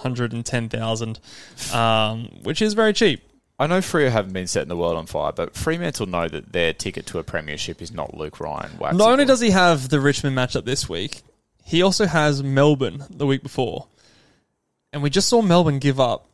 $910,000, which is very cheap. I know Freo haven't been setting the world on fire, but Fremantle know that their ticket to a premiership is not Luke Ryan. Not only does he have the Richmond matchup this week, he also has Melbourne the week before. And we just saw Melbourne give up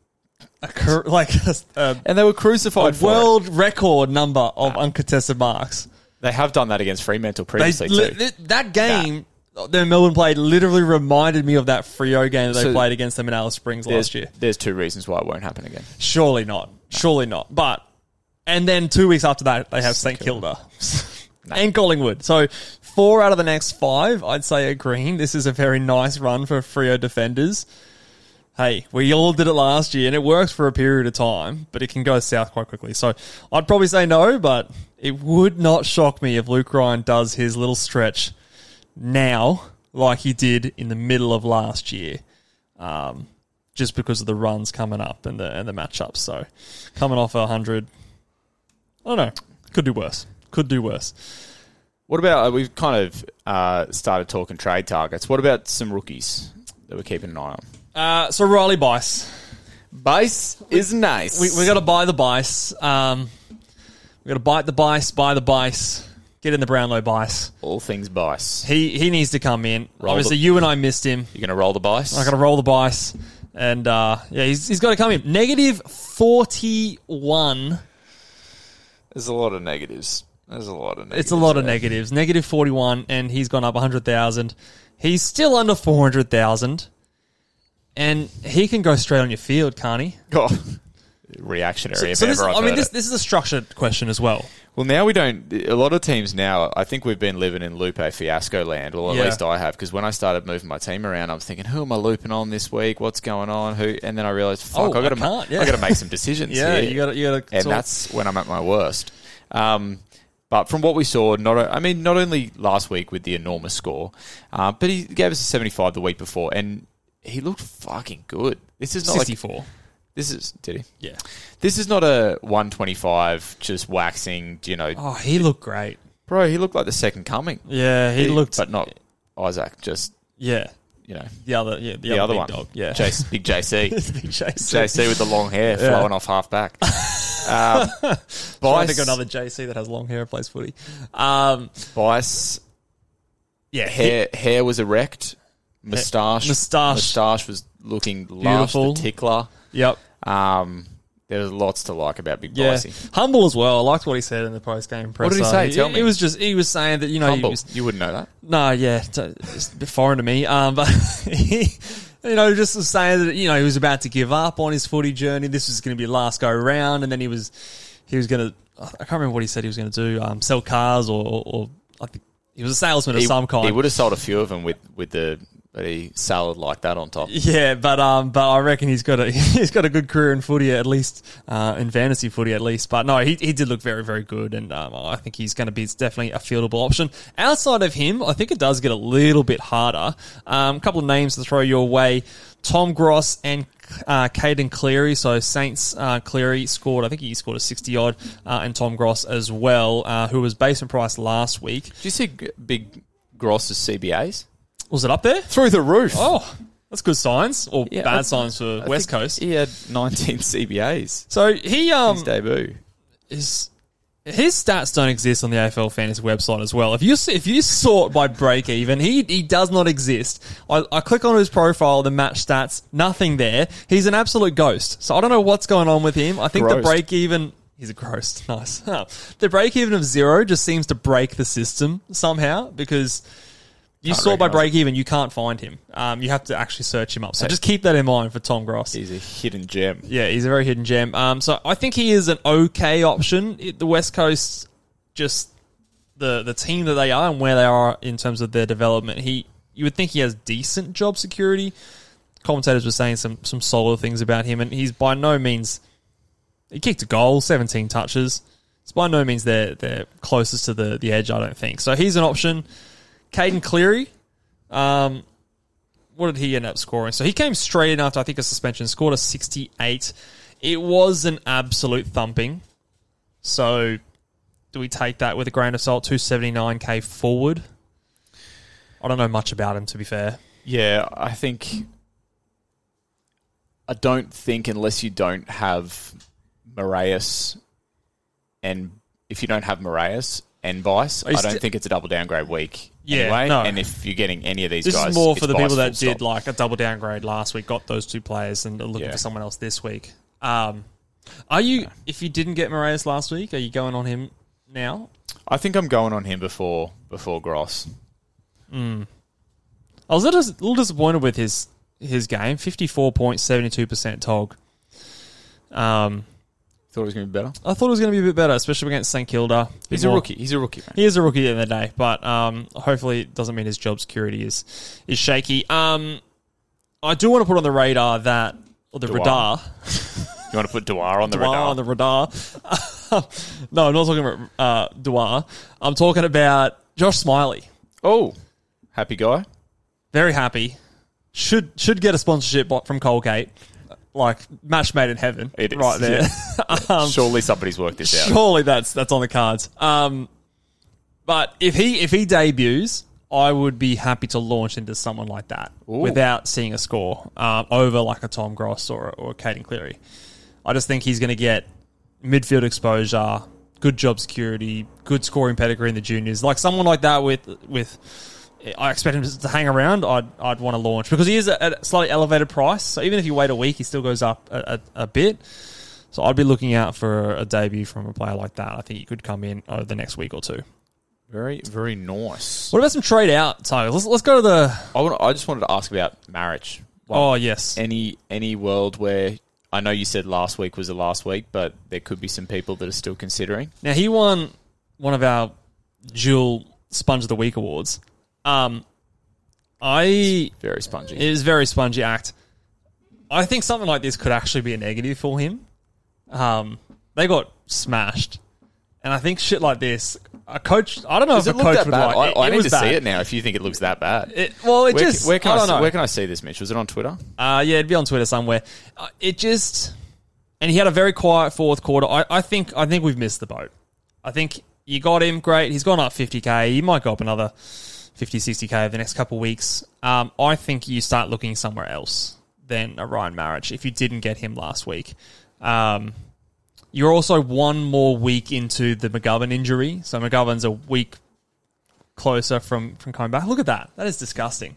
and they were crucified for world record number of uncontested marks. They have done that against Fremantle previously too. That game that Melbourne played literally reminded me of that Freo game that they played against them in Alice Springs last year. There's 2 reasons why it won't happen again. Surely not. But, and then 2 weeks after that, they have St Kilda and Collingwood. So 4 out of the next 5, I'd say, are green. This is a very nice run for Freo defenders. Hey, we all did it last year, and it works for a period of time, but it can go south quite quickly. So I'd probably say no, but it would not shock me if Luke Ryan does his little stretch now, like he did in the middle of last year. Just because of the runs coming up and the matchups. So coming off 100, I don't know. Could do worse. What about, we've kind of started talking trade targets. What about some rookies that we're keeping an eye on? So Riley Bice. Bice is nice. We got to buy the Bice. We got to bite the Bice, buy the Bice. Get in the Brownlow Bice. All things Bice. He needs to come in. Obviously, you and I missed him. You're going to roll the Bice? I got to roll the Bice. And, he's got to come in. -41. There's a lot of negatives. It's a lot of negatives. -41, and he's gone up 100,000. He's still under 400,000. And he can go straight on your field, can't he? Oh, reactionary. This is a structured question as well. Well, now we don't... A lot of teams now, I think we've been living in Lupe fiasco land. Well, at least I have, because when I started moving my team around, I was thinking, who am I looping on this week? What's going on? And then I realized, I got to make some decisions here. You got to. And that's when I'm at my worst. But from what we saw, not only last week with the enormous score, but he gave us a 75 the week before, and he looked fucking good. This is not 64. Did he? Yeah. This is not a 125 just waxing, Oh, he looked great. Bro, he looked like the second coming. Yeah, he looked... But not Isaac, just... Yeah. The other the big other one. Dog. Yeah. Big JC. Big JC. JC with the long hair flowing off half back. Trying to think of another JC that has long hair and plays footy. Bice. Yeah. Hair was erect. Moustache was looking lush. The tickler. Yep. There was lots to like about Big Yeah. Bicey. Humble as well. I liked what he said in the post-game presser. What did he say? Tell me. He was saying that, Humble. You wouldn't know that. No, yeah. It's a bit foreign to me. But he, just was saying that, he was about to give up on his footy journey. This was going to be last go round. And then he was going to, I can't remember what he said he was going to do, sell cars or I think he was a salesman of some kind. He would have sold a few of them with the salad like that on top. Yeah, but I reckon he's got a good career in footy at least, in fantasy footy at least. But no, he did look very, very good, and I think he's going to be definitely a fieldable option. Outside of him, I think it does get a little bit harder. A couple of names to throw your way: Tom Gross and Caden Cleary. So Saints Cleary scored, I think he scored a 60-odd, and Tom Gross as well, who was basement price last week. Did you see Big Gross's CBAs? Was it up there? Through the roof. Oh, that's good signs, or bad signs for West Coast. He had 19 CBAs. So he his debut. His stats don't exist on the AFL Fantasy website as well. If you sort by break even, he does not exist. I click on his profile, the match stats, nothing there. He's an absolute ghost. So I don't know what's going on with him. I think the break even. He's a ghost. Nice. The break even of 0 just seems to break the system somehow, because You sort by break even, you can't find him. You have to actually search him up. So just keep that in mind for Tom Gross. He's a hidden gem. Yeah, he's a very hidden gem. So I think he is an okay option. The West Coast, just the team that they are and where they are in terms of their development, you would think he has decent job security. Commentators were saying some solid things about him, and he's by no means... He kicked a goal, 17 touches. It's by no means they're closest to the edge, I don't think. So he's an option. Caden Cleary, what did he end up scoring? So he came straight in after, I think, a suspension, scored a 68. It was an absolute thumping. So do we take that with a grain of salt? 279k forward. I don't know much about him, to be fair. Yeah, I don't think unless you don't have Moraes, and if you don't have Moraes and Vice, I don't think it's a double downgrade week. Yeah, anyway. no. And if you're getting any of these this guys, is more for it's the Vice people that full did stop. like a double downgrade last week, got those two players, and are looking for someone else this week. Are you? If you didn't get Moraes last week, are you going on him now? I think I'm going on him before Gross. I was a little disappointed with his game. 54.72% TOG. Thought it was going to be better. I thought it was going to be a bit better, especially against St Kilda. He's a rookie. He's a rookie, man. He is a rookie at the end of the day, but hopefully it doesn't mean his job security is shaky. I do want to put on the radar radar. You want to put Dwar on the radar? On the radar. No, I'm not talking about Dwar. I'm talking about Josh Smiley. Oh, happy guy. Very happy. Should get a sponsorship from Colgate. Like, match made in heaven. It is. Right there. Yeah. Surely somebody's worked this out. Surely that's on the cards. But if he debuts, I would be happy to launch into someone like that without seeing a score over like a Tom Gross or a Caden Cleary. I just think he's going to get midfield exposure, good job security, good scoring pedigree in the juniors. Like someone like that with I expect him to hang around. I'd want to launch because he is at a slightly elevated price. So even if you wait a week, he still goes up a bit. So I'd be looking out for a debut from a player like that. I think he could come in over the next week or two. Very, very nice. What about some trade out titles? Let's go to the... I just wanted to ask about marriage. Oh, yes. Any world where... I know you said last week was the last week, but there could be some people that are still considering. Now, he won one of our dual Sponge of the Week awards. Very spongy. It is a very spongy act. I think something like this could actually be a negative for him. They got smashed. And I think shit like this, a coach... I don't know if a coach would like... I need to see it now if you think it looks that bad. Where can I see this, Mitch? Was it on Twitter? Yeah, it'd be on Twitter somewhere. And he had a very quiet fourth quarter. I think we've missed the boat. I think you got him, great. He's gone up 50k. He might go up another 50, 60k over the next couple of weeks. I think you start looking somewhere else than a Ryan Marriage if you didn't get him last week. You're also one more week into the McGovern injury. So McGovern's a week closer from coming back. Look at that. That is disgusting.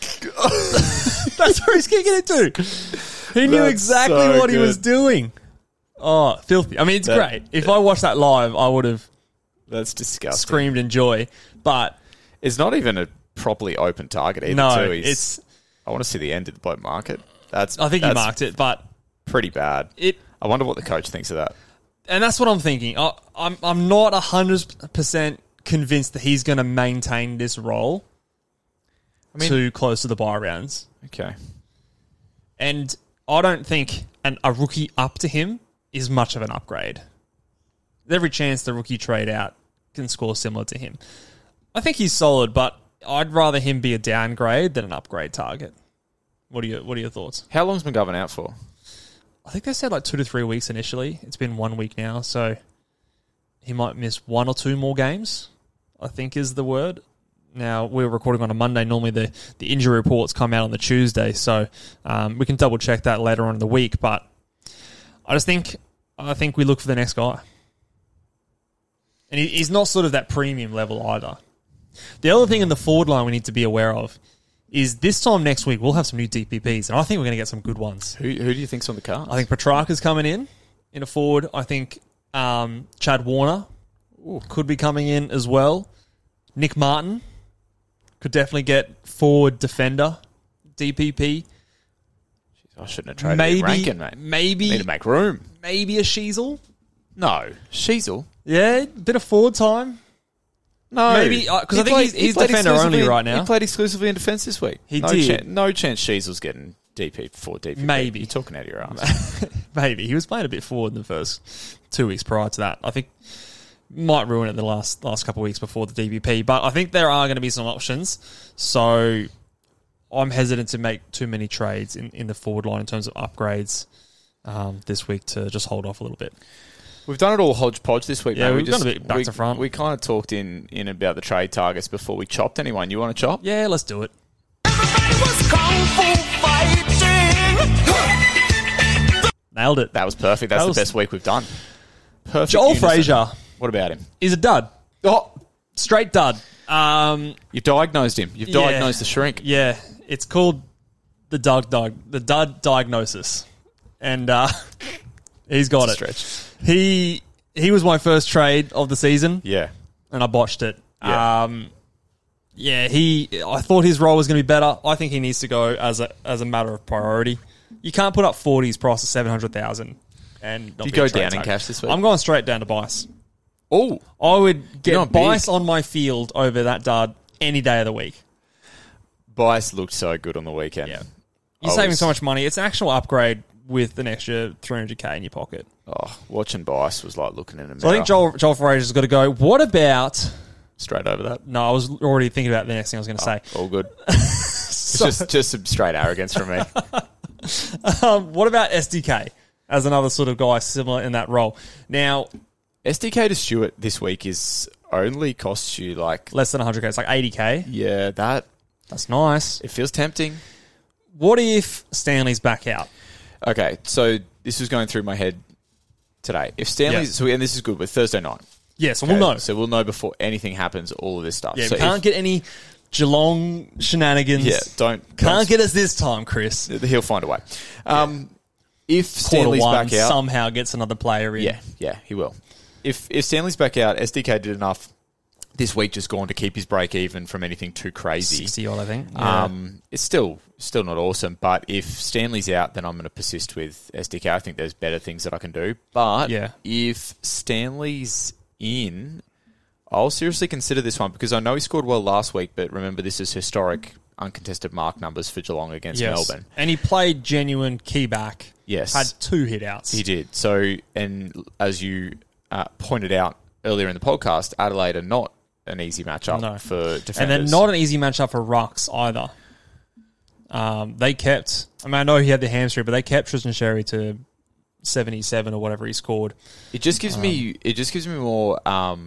That's where he's kicking it to. He knew exactly what he was doing. Oh, filthy. I mean, it's great. If I watched that live, I would have That's disgusting. Screamed in joy. But it's not even a properly open target either. No, too. it's... I want to see the end of the bloke market. I think he marked it, but... Pretty bad. I wonder what the coach thinks of that. And that's what I'm thinking. I'm not 100% convinced that he's going to maintain this role too close to the bye rounds. Okay. And I don't think a rookie up to him is much of an upgrade. There's every chance the rookie trade out can score similar to him. I think he's solid, but I'd rather him be a downgrade than an upgrade target. What are your thoughts? How long's McGovern out for? I think they said like 2 to 3 weeks initially. It's been 1 week now, so he might miss 1 or 2 more games, I think is the word. Now, we're recording on a Monday. Normally the injury reports come out on the Tuesday, so we can double check that later on in the week. But I think we look for the next guy. And he's not sort of that premium level either. The other thing in the forward line we need to be aware of is this time next week we'll have some new DPPs, and I think we're going to get some good ones. Who do you think's on the cards? I think Petrarca's coming in a forward. I think Chad Warner could be coming in as well. Nick Martin Could definitely get forward defender, DPP. I shouldn't have traded him Rankin, mate. Maybe Need to make room. Maybe a Sheasel. No. Sheasel? Yeah, bit of forward time. No. Maybe, because I think he's defender only right now. He played exclusively in defence this week. He did. No chance Sheasel's getting DP before DP. Maybe. You're talking out of your arms. Maybe. He was playing a bit forward in the first 2 weeks prior to that. I think might ruin it the last couple of weeks before the DVP. But I think there are going to be some options. So I'm hesitant to make too many trades in the forward line in terms of upgrades this week to just hold off a little bit. We've done it all hodgepodge this week, Yeah, mate. we've done a bit back to front. We kind of talked in about the trade targets before we chopped anyone. You want to chop? Yeah, let's do it. Nailed it. That was perfect. That's the best week we've done. Perfect. Joel unison. Frazier What about him? is a dud. Oh, Straight dud. you've diagnosed him. You've diagnosed the shrink. Yeah, it's called the dud diagnosis. And he's got It's a it. stretch. He was my first trade of the season, Yeah. and I botched it. Yeah. I thought his role was going to be better. I think he needs to go as a matter of priority. You can't put up 40s price of 700,000 and not Do you be a go trade down in tag. cash this week? I'm going straight down to Bice. Oh, I would get not big. Bice on my field over that dud any day of the week. Bice looked so good on the weekend. Yeah. You're saving so much money. It's an actual upgrade with an extra 300k in your pocket. Oh, watching Bice was like looking in a mirror. So I think Joel Frazier's got to go. What about... Straight over that. No, I was already thinking about the next thing I was going to say. All good. It's just some straight arrogance from me. What about SDK as another sort of guy similar in that role? Now, SDK to Stewart this week is only costs you like... less than 100k. It's like 80k. Yeah, That's nice. it feels tempting. What if Stanley's back out? Okay, so this was going through my head today. If Stanley's... Yeah. And this is good, with Thursday night. Yeah, so Okay, we'll know. So we'll know before anything happens, all of this stuff. Yeah, so we can't get any Geelong shenanigans. Yeah, Can't get us this time, Chris. He'll find a way. If Quarter Stanley's one back out... somehow gets another player in. Yeah, he will. If Stanley's back out, SDK did enough this week just gone to keep his break even from anything too crazy. 60 odd, I think. Yeah. It's still not awesome, but if Stanley's out, then I'm going to persist with SDK. I think there's better things that I can do. But if Stanley's in, I'll seriously consider this one because I know he scored well last week, but remember this is historic uncontested mark numbers for Geelong against Melbourne. And he played genuine key back. Yes. Had 2 hit-outs. He did. So, and as you pointed out earlier in the podcast, Adelaide are not an easy matchup for defenders. And they're not an easy matchup for rucks either. They kept... I mean, I know he had the hamstring, but they kept Tristan Sherry to 77 or whatever he scored. It just gives me more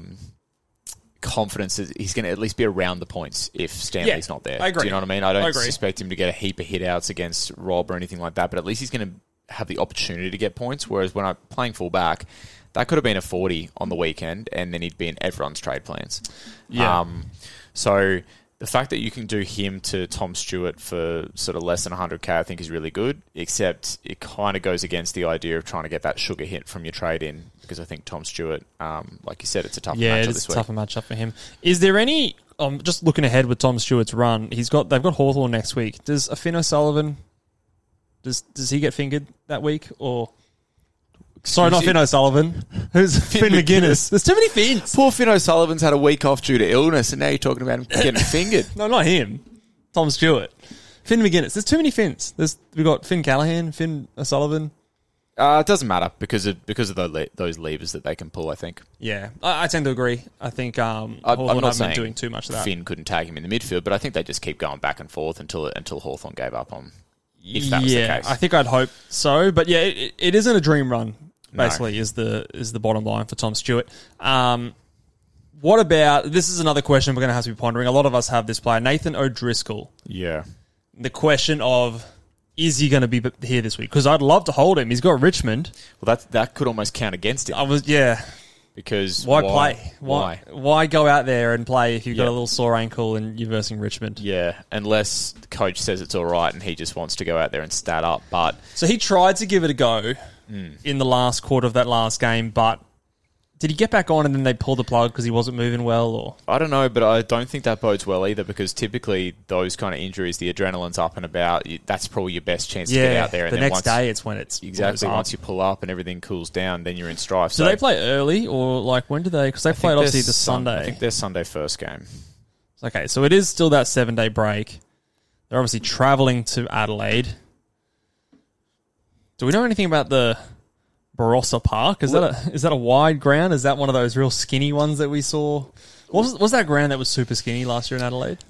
confidence that he's going to at least be around the points if Stanley's not there. I agree. Do you know what I mean? I don't suspect him to get a heap of hit-outs against Rob or anything like that, but at least he's going to have the opportunity to get points, whereas when I'm playing full-back, that could have been a 40 on the weekend, and then he'd be in everyone's trade plans. Yeah. So the fact that you can do him to Tom Stewart for sort of less than 100k, I think is really good, except it kind of goes against the idea of trying to get that sugar hit from your trade in, because I think Tom Stewart, like you said, it's a tough matchup this week. Yeah, it's a tougher matchup for him. Is there any... just looking ahead with Tom Stewart's run, they've got Hawthorn next week. Does Finn O'Sullivan... Does he get fingered that week, or... Sorry, not Finn O'Sullivan. Who's Finn McGuinness? There's too many Finns. Poor Finn O'Sullivan's had a week off due to illness, and now you're talking about him getting fingered. No, not him. Tom Stewart. Finn McGuinness. There's too many Finns. We've got Finn Callahan, Finn O'Sullivan. It doesn't matter because of those levers that they can pull, I think. Yeah, I tend to agree. I think I'm Hawthorn not haven't been saying doing too much of that. Finn couldn't tag him in the midfield, but I think they just keep going back and forth until Hawthorn gave up on. If that was the case, I think I'd hope so. But yeah, it isn't a dream run. Basically, is the bottom line for Tom Stewart. What about, this is another question we're going to have to be pondering. A lot of us have this player, Nathan O'Driscoll. Yeah. The question of, is he going to be here this week? Because I'd love to hold him. He's got Richmond. Well, that could almost count against him. Because why play? Why go out there and play if you've got a little sore ankle and you're versing Richmond? Yeah, unless the coach says it's all right and he just wants to go out there and stat up. But so he tried to give it a go in the last quarter of that last game, but Did he get back on and then they pulled the plug because he wasn't moving well? Or I don't know, but I don't think that bodes well either, because typically those kind of injuries, the adrenaline's up and about. That's probably your best chance to get out there. And the then next day it's when it's exactly once you pull up and everything cools down, then you're in strife. Do they play early or like when do they? Because they played obviously the Sunday. I think their Sunday first game. Okay, so it is still that 7-day break. They're obviously travelling to Adelaide. Do we know anything about the Barossa Park? Is that a wide ground? Is that one of those real skinny ones that we saw? What was that ground that was super skinny last year in Adelaide?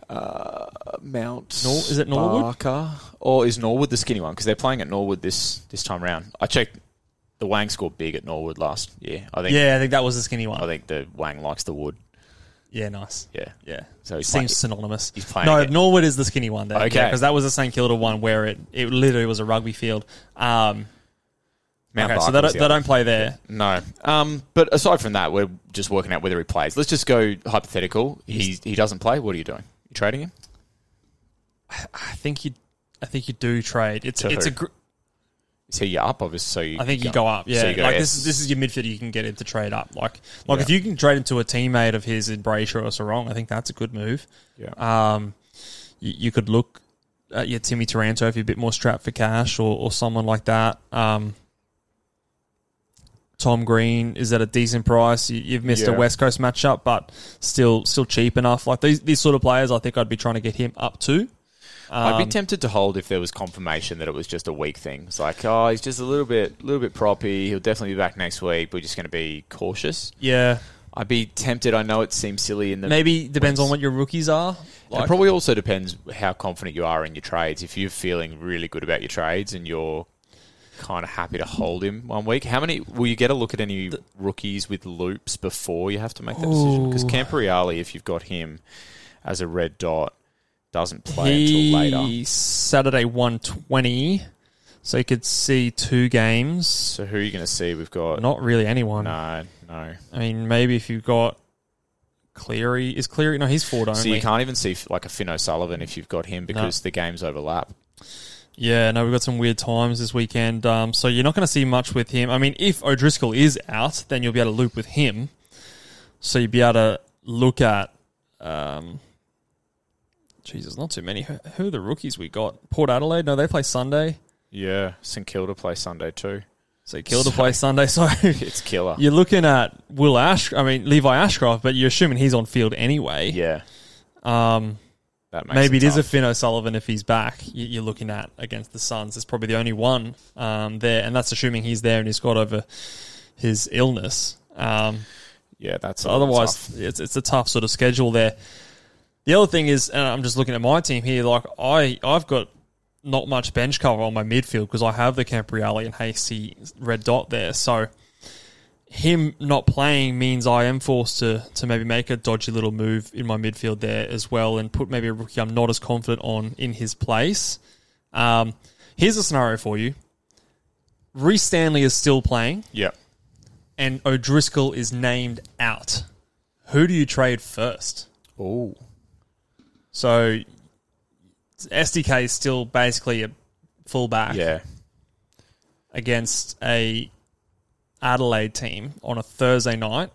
Is it Norwood? Barker? Or is Norwood the skinny one? Because they're playing at Norwood this time round. I checked. The Wang scored big at Norwood last year. I think that was the skinny one. I think the Wang likes the wood. Yeah, nice. Yeah. So seems synonymous. He's playing. No, Norwood is the skinny one there. Okay, because that was the St Kilda one where it literally was a rugby field. So they don't play there. No. But aside from that, we're just working out whether he plays. Let's just go hypothetical. He doesn't play. What are you doing? You trading him? I think you do trade. Is he your up? Obviously, so I think you go up. Yeah, so go this is your midfielder. You can get him to trade up. If you can trade him to a teammate of his in Brayshaw or Sarong, I think that's a good move. Yeah. You could look at your Timmy Taranto if you're a bit more strapped for cash or someone like that. Tom Green is at a decent price. You've missed a West Coast matchup, but still cheap enough. Like these sort of players, I think I'd be trying to get him up to. I'd be tempted to hold if there was confirmation that it was just a week thing. It's like, oh, he's just a little bit proppy. He'll definitely be back next week. We're just going to be cautious. Yeah. I'd be tempted. I know it seems silly in the maybe depends on what your rookies are. It probably also depends how confident you are in your trades. If you're feeling really good about your trades and you're kind of happy to hold him 1 week, how many will you get a look at any rookies with loops before you have to make that decision? Because Camporeale, if you've got him as a red dot, doesn't play until later. Saturday 120, so you could see 2 games. So who are you going to see? We've got not really anyone. No. I mean, maybe if you've got Cleary. Is Cleary? No, he's forward only. So you can't even see like a Finn O'Sullivan if you've got him because the games overlap. Yeah, no, we've got some weird times this weekend, so you're not going to see much with him. I mean, if O'Driscoll is out, then you'll be able to loop with him. So you'll be able to look at... Jesus, not too many. Who are the rookies we got? Port Adelaide? No, they play Sunday. Yeah, St Kilda play Sunday too. So Kilda play Sunday, so... It's killer. You're looking at Levi Ashcroft, but you're assuming he's on field anyway. Yeah. That makes maybe it is a Finn O'Sullivan if he's back. You're looking at against the Suns. It's probably the only one there, and that's assuming he's there and he's got over his illness. That's otherwise it's a tough sort of schedule there. The other thing is, and I'm just looking at my team here. Like I've got not much bench cover on my midfield because I have the Camporeale and Hasty red dot there. So him not playing means I am forced to maybe make a dodgy little move in my midfield there as well and put maybe a rookie I'm not as confident on in his place. Here's a scenario for you. Reece Stanley is still playing. Yeah. And O'Driscoll is named out. Who do you trade first? Oh. So SDK is still basically a fullback. Yeah. Against a Adelaide team on a Thursday night,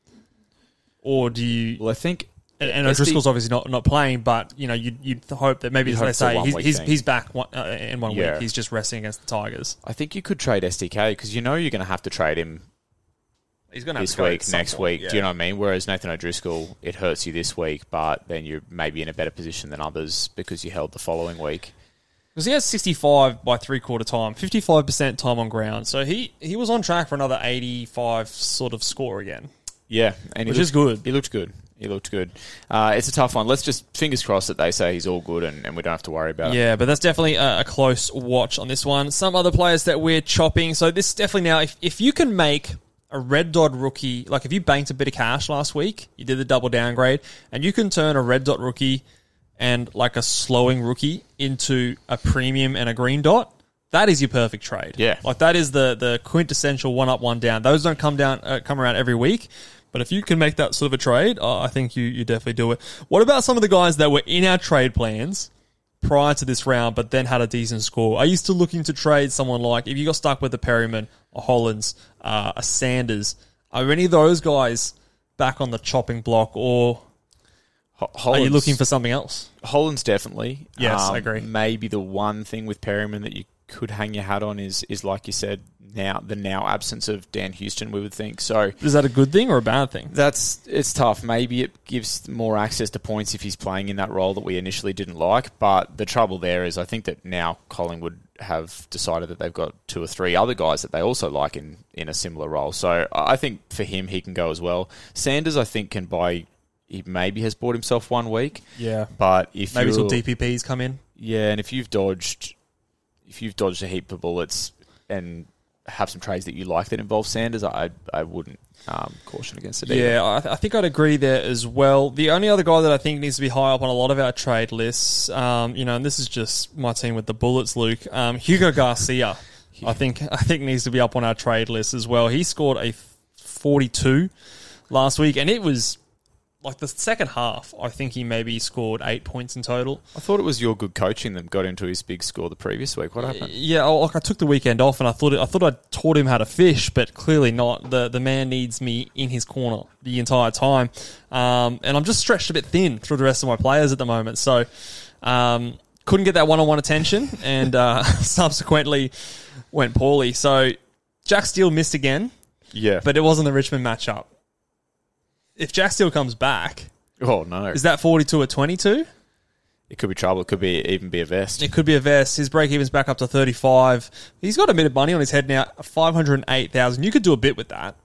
or do you? Well, I think, and O'Driscoll's obviously not playing, but you'd hope that maybe they say he's back in 1 week. He's just resting against the Tigers. I think you could trade SDK because you're going to have to trade him. He's going to this week, next week. Yeah. Do you know what I mean? Whereas Nathan O'Driscoll, it hurts you this week, but then you're maybe in a better position than others because you held the following week. Because he has 65 by 3/4 time, 55% time on ground. So he was on track for another 85 sort of score again. Yeah. And which is good. He looked good. It's a tough one. Let's just fingers crossed that they say he's all good and we don't have to worry about it. Yeah, but that's definitely a close watch on this one. Some other players that we're chopping. So this definitely now, if you can make a red dot rookie, like if you banked a bit of cash last week, you did the double downgrade, and you can turn a red dot rookie and like a slowing rookie into a premium and a green dot, that is your perfect trade. Yeah. Like that is the quintessential 1 up, 1 down. Those don't come around every week. But if you can make that sort of a trade, I think you definitely do it. What about some of the guys that were in our trade plans prior to this round, but then had a decent score? Are you still looking to trade someone like, if you got stuck with a Perryman, a Hollands, a Sanders, Are any of those guys back on the chopping block, or are you looking for something else? Holland's definitely. Yes, I agree. Maybe the one thing with Perryman that you could hang your hat on is like you said, now absence of Dan Houston, we would think. So is that a good thing or a bad thing? It's tough. Maybe it gives more access to points if he's playing in that role that we initially didn't like. But the trouble there is I think that now Collingwood have decided that they've got 2 or 3 other guys that they also like in a similar role. So I think for him, he can go as well. Sanders, I think, can buy... He maybe has bought himself 1 week. Yeah. But if maybe till DPPs come in. Yeah, and if you've dodged a heap of bullets and have some trades that you like that involve Sanders, I wouldn't caution against it. Yeah, I think I'd agree there as well. The only other guy that I think needs to be high up on a lot of our trade lists, and this is just my team with the bullets, Luke. Hugo Garcia, I think needs to be up on our trade list as well. He scored a 42 last week, and it was like the second half. I think he maybe scored 8 points in total. I thought it was your good coaching that got into his big score the previous week. What happened? Yeah, I took the weekend off, and I thought I taught him how to fish, but clearly not. The man needs me in his corner the entire time, and I'm just stretched a bit thin through the rest of my players at the moment. So couldn't get that one-on-one attention, and subsequently went poorly. So Jack Steele missed again. Yeah, but it wasn't the Richmond matchup. If Jack Steele comes back, oh no, is that 42 or 22? It could be trouble. It could even be a vest. It could be a vest. His break-even's back up to 35. He's got a bit of money on his head now, 508,000. You could do a bit with that.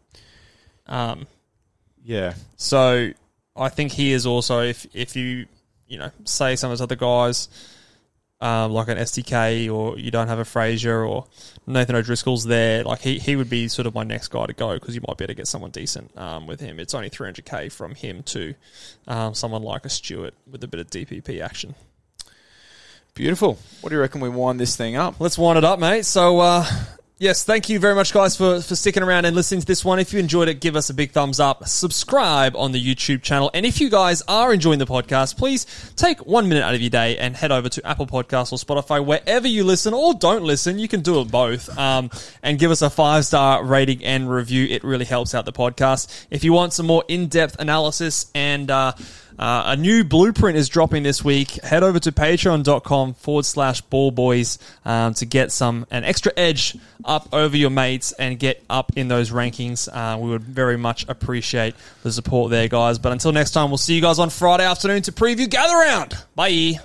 Yeah. So I think he is also, if you say some of those other guys, like an SDK, or you don't have a Fraser or Nathan O'Driscoll's there, like he would be sort of my next guy to go, because you might be able to get someone decent with him. It's only 300k from him to someone like a Stewart with a bit of DPP action. Beautiful. What do you reckon we wind this thing up? Let's wind it up, mate. So, yes, thank you very much, guys, for sticking around and listening to this one. If you enjoyed it, give us a big thumbs up. Subscribe on the YouTube channel. And if you guys are enjoying the podcast, please take 1 minute out of your day and head over to Apple Podcasts or Spotify, wherever you listen or don't listen. You can do it both. And give us a 5-star rating and review. It really helps out the podcast. If you want some more in-depth analysis and a new blueprint is dropping this week, head over to patreon.com/ballboys to get an extra edge up over your mates and get up in those rankings. We would very much appreciate the support there, guys. But until next time, we'll see you guys on Friday afternoon to preview Gather Round. Bye.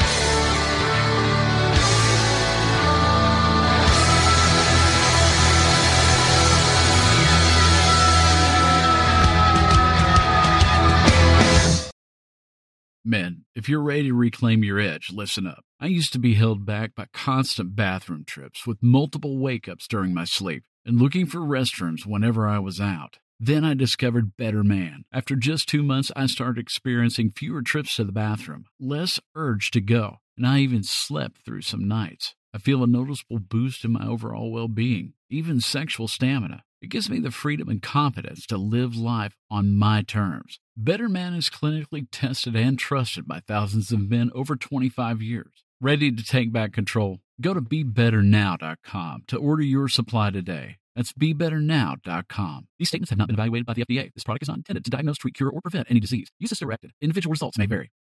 Men, if you're ready to reclaim your edge, listen up. I used to be held back by constant bathroom trips with multiple wake-ups during my sleep and looking for restrooms whenever I was out. Then I discovered Better Man. After just 2 months, I started experiencing fewer trips to the bathroom, less urge to go, and I even slept through some nights. I feel a noticeable boost in my overall well-being, even sexual stamina. It gives me the freedom and confidence to live life on my terms. Better Man is clinically tested and trusted by thousands of men over 25 years. Ready to take back control? Go to BeBetterNow.com to order your supply today. That's BeBetterNow.com. These statements have not been evaluated by the FDA. This product is not intended to diagnose, treat, cure, or prevent any disease. Use as directed. Individual results may vary.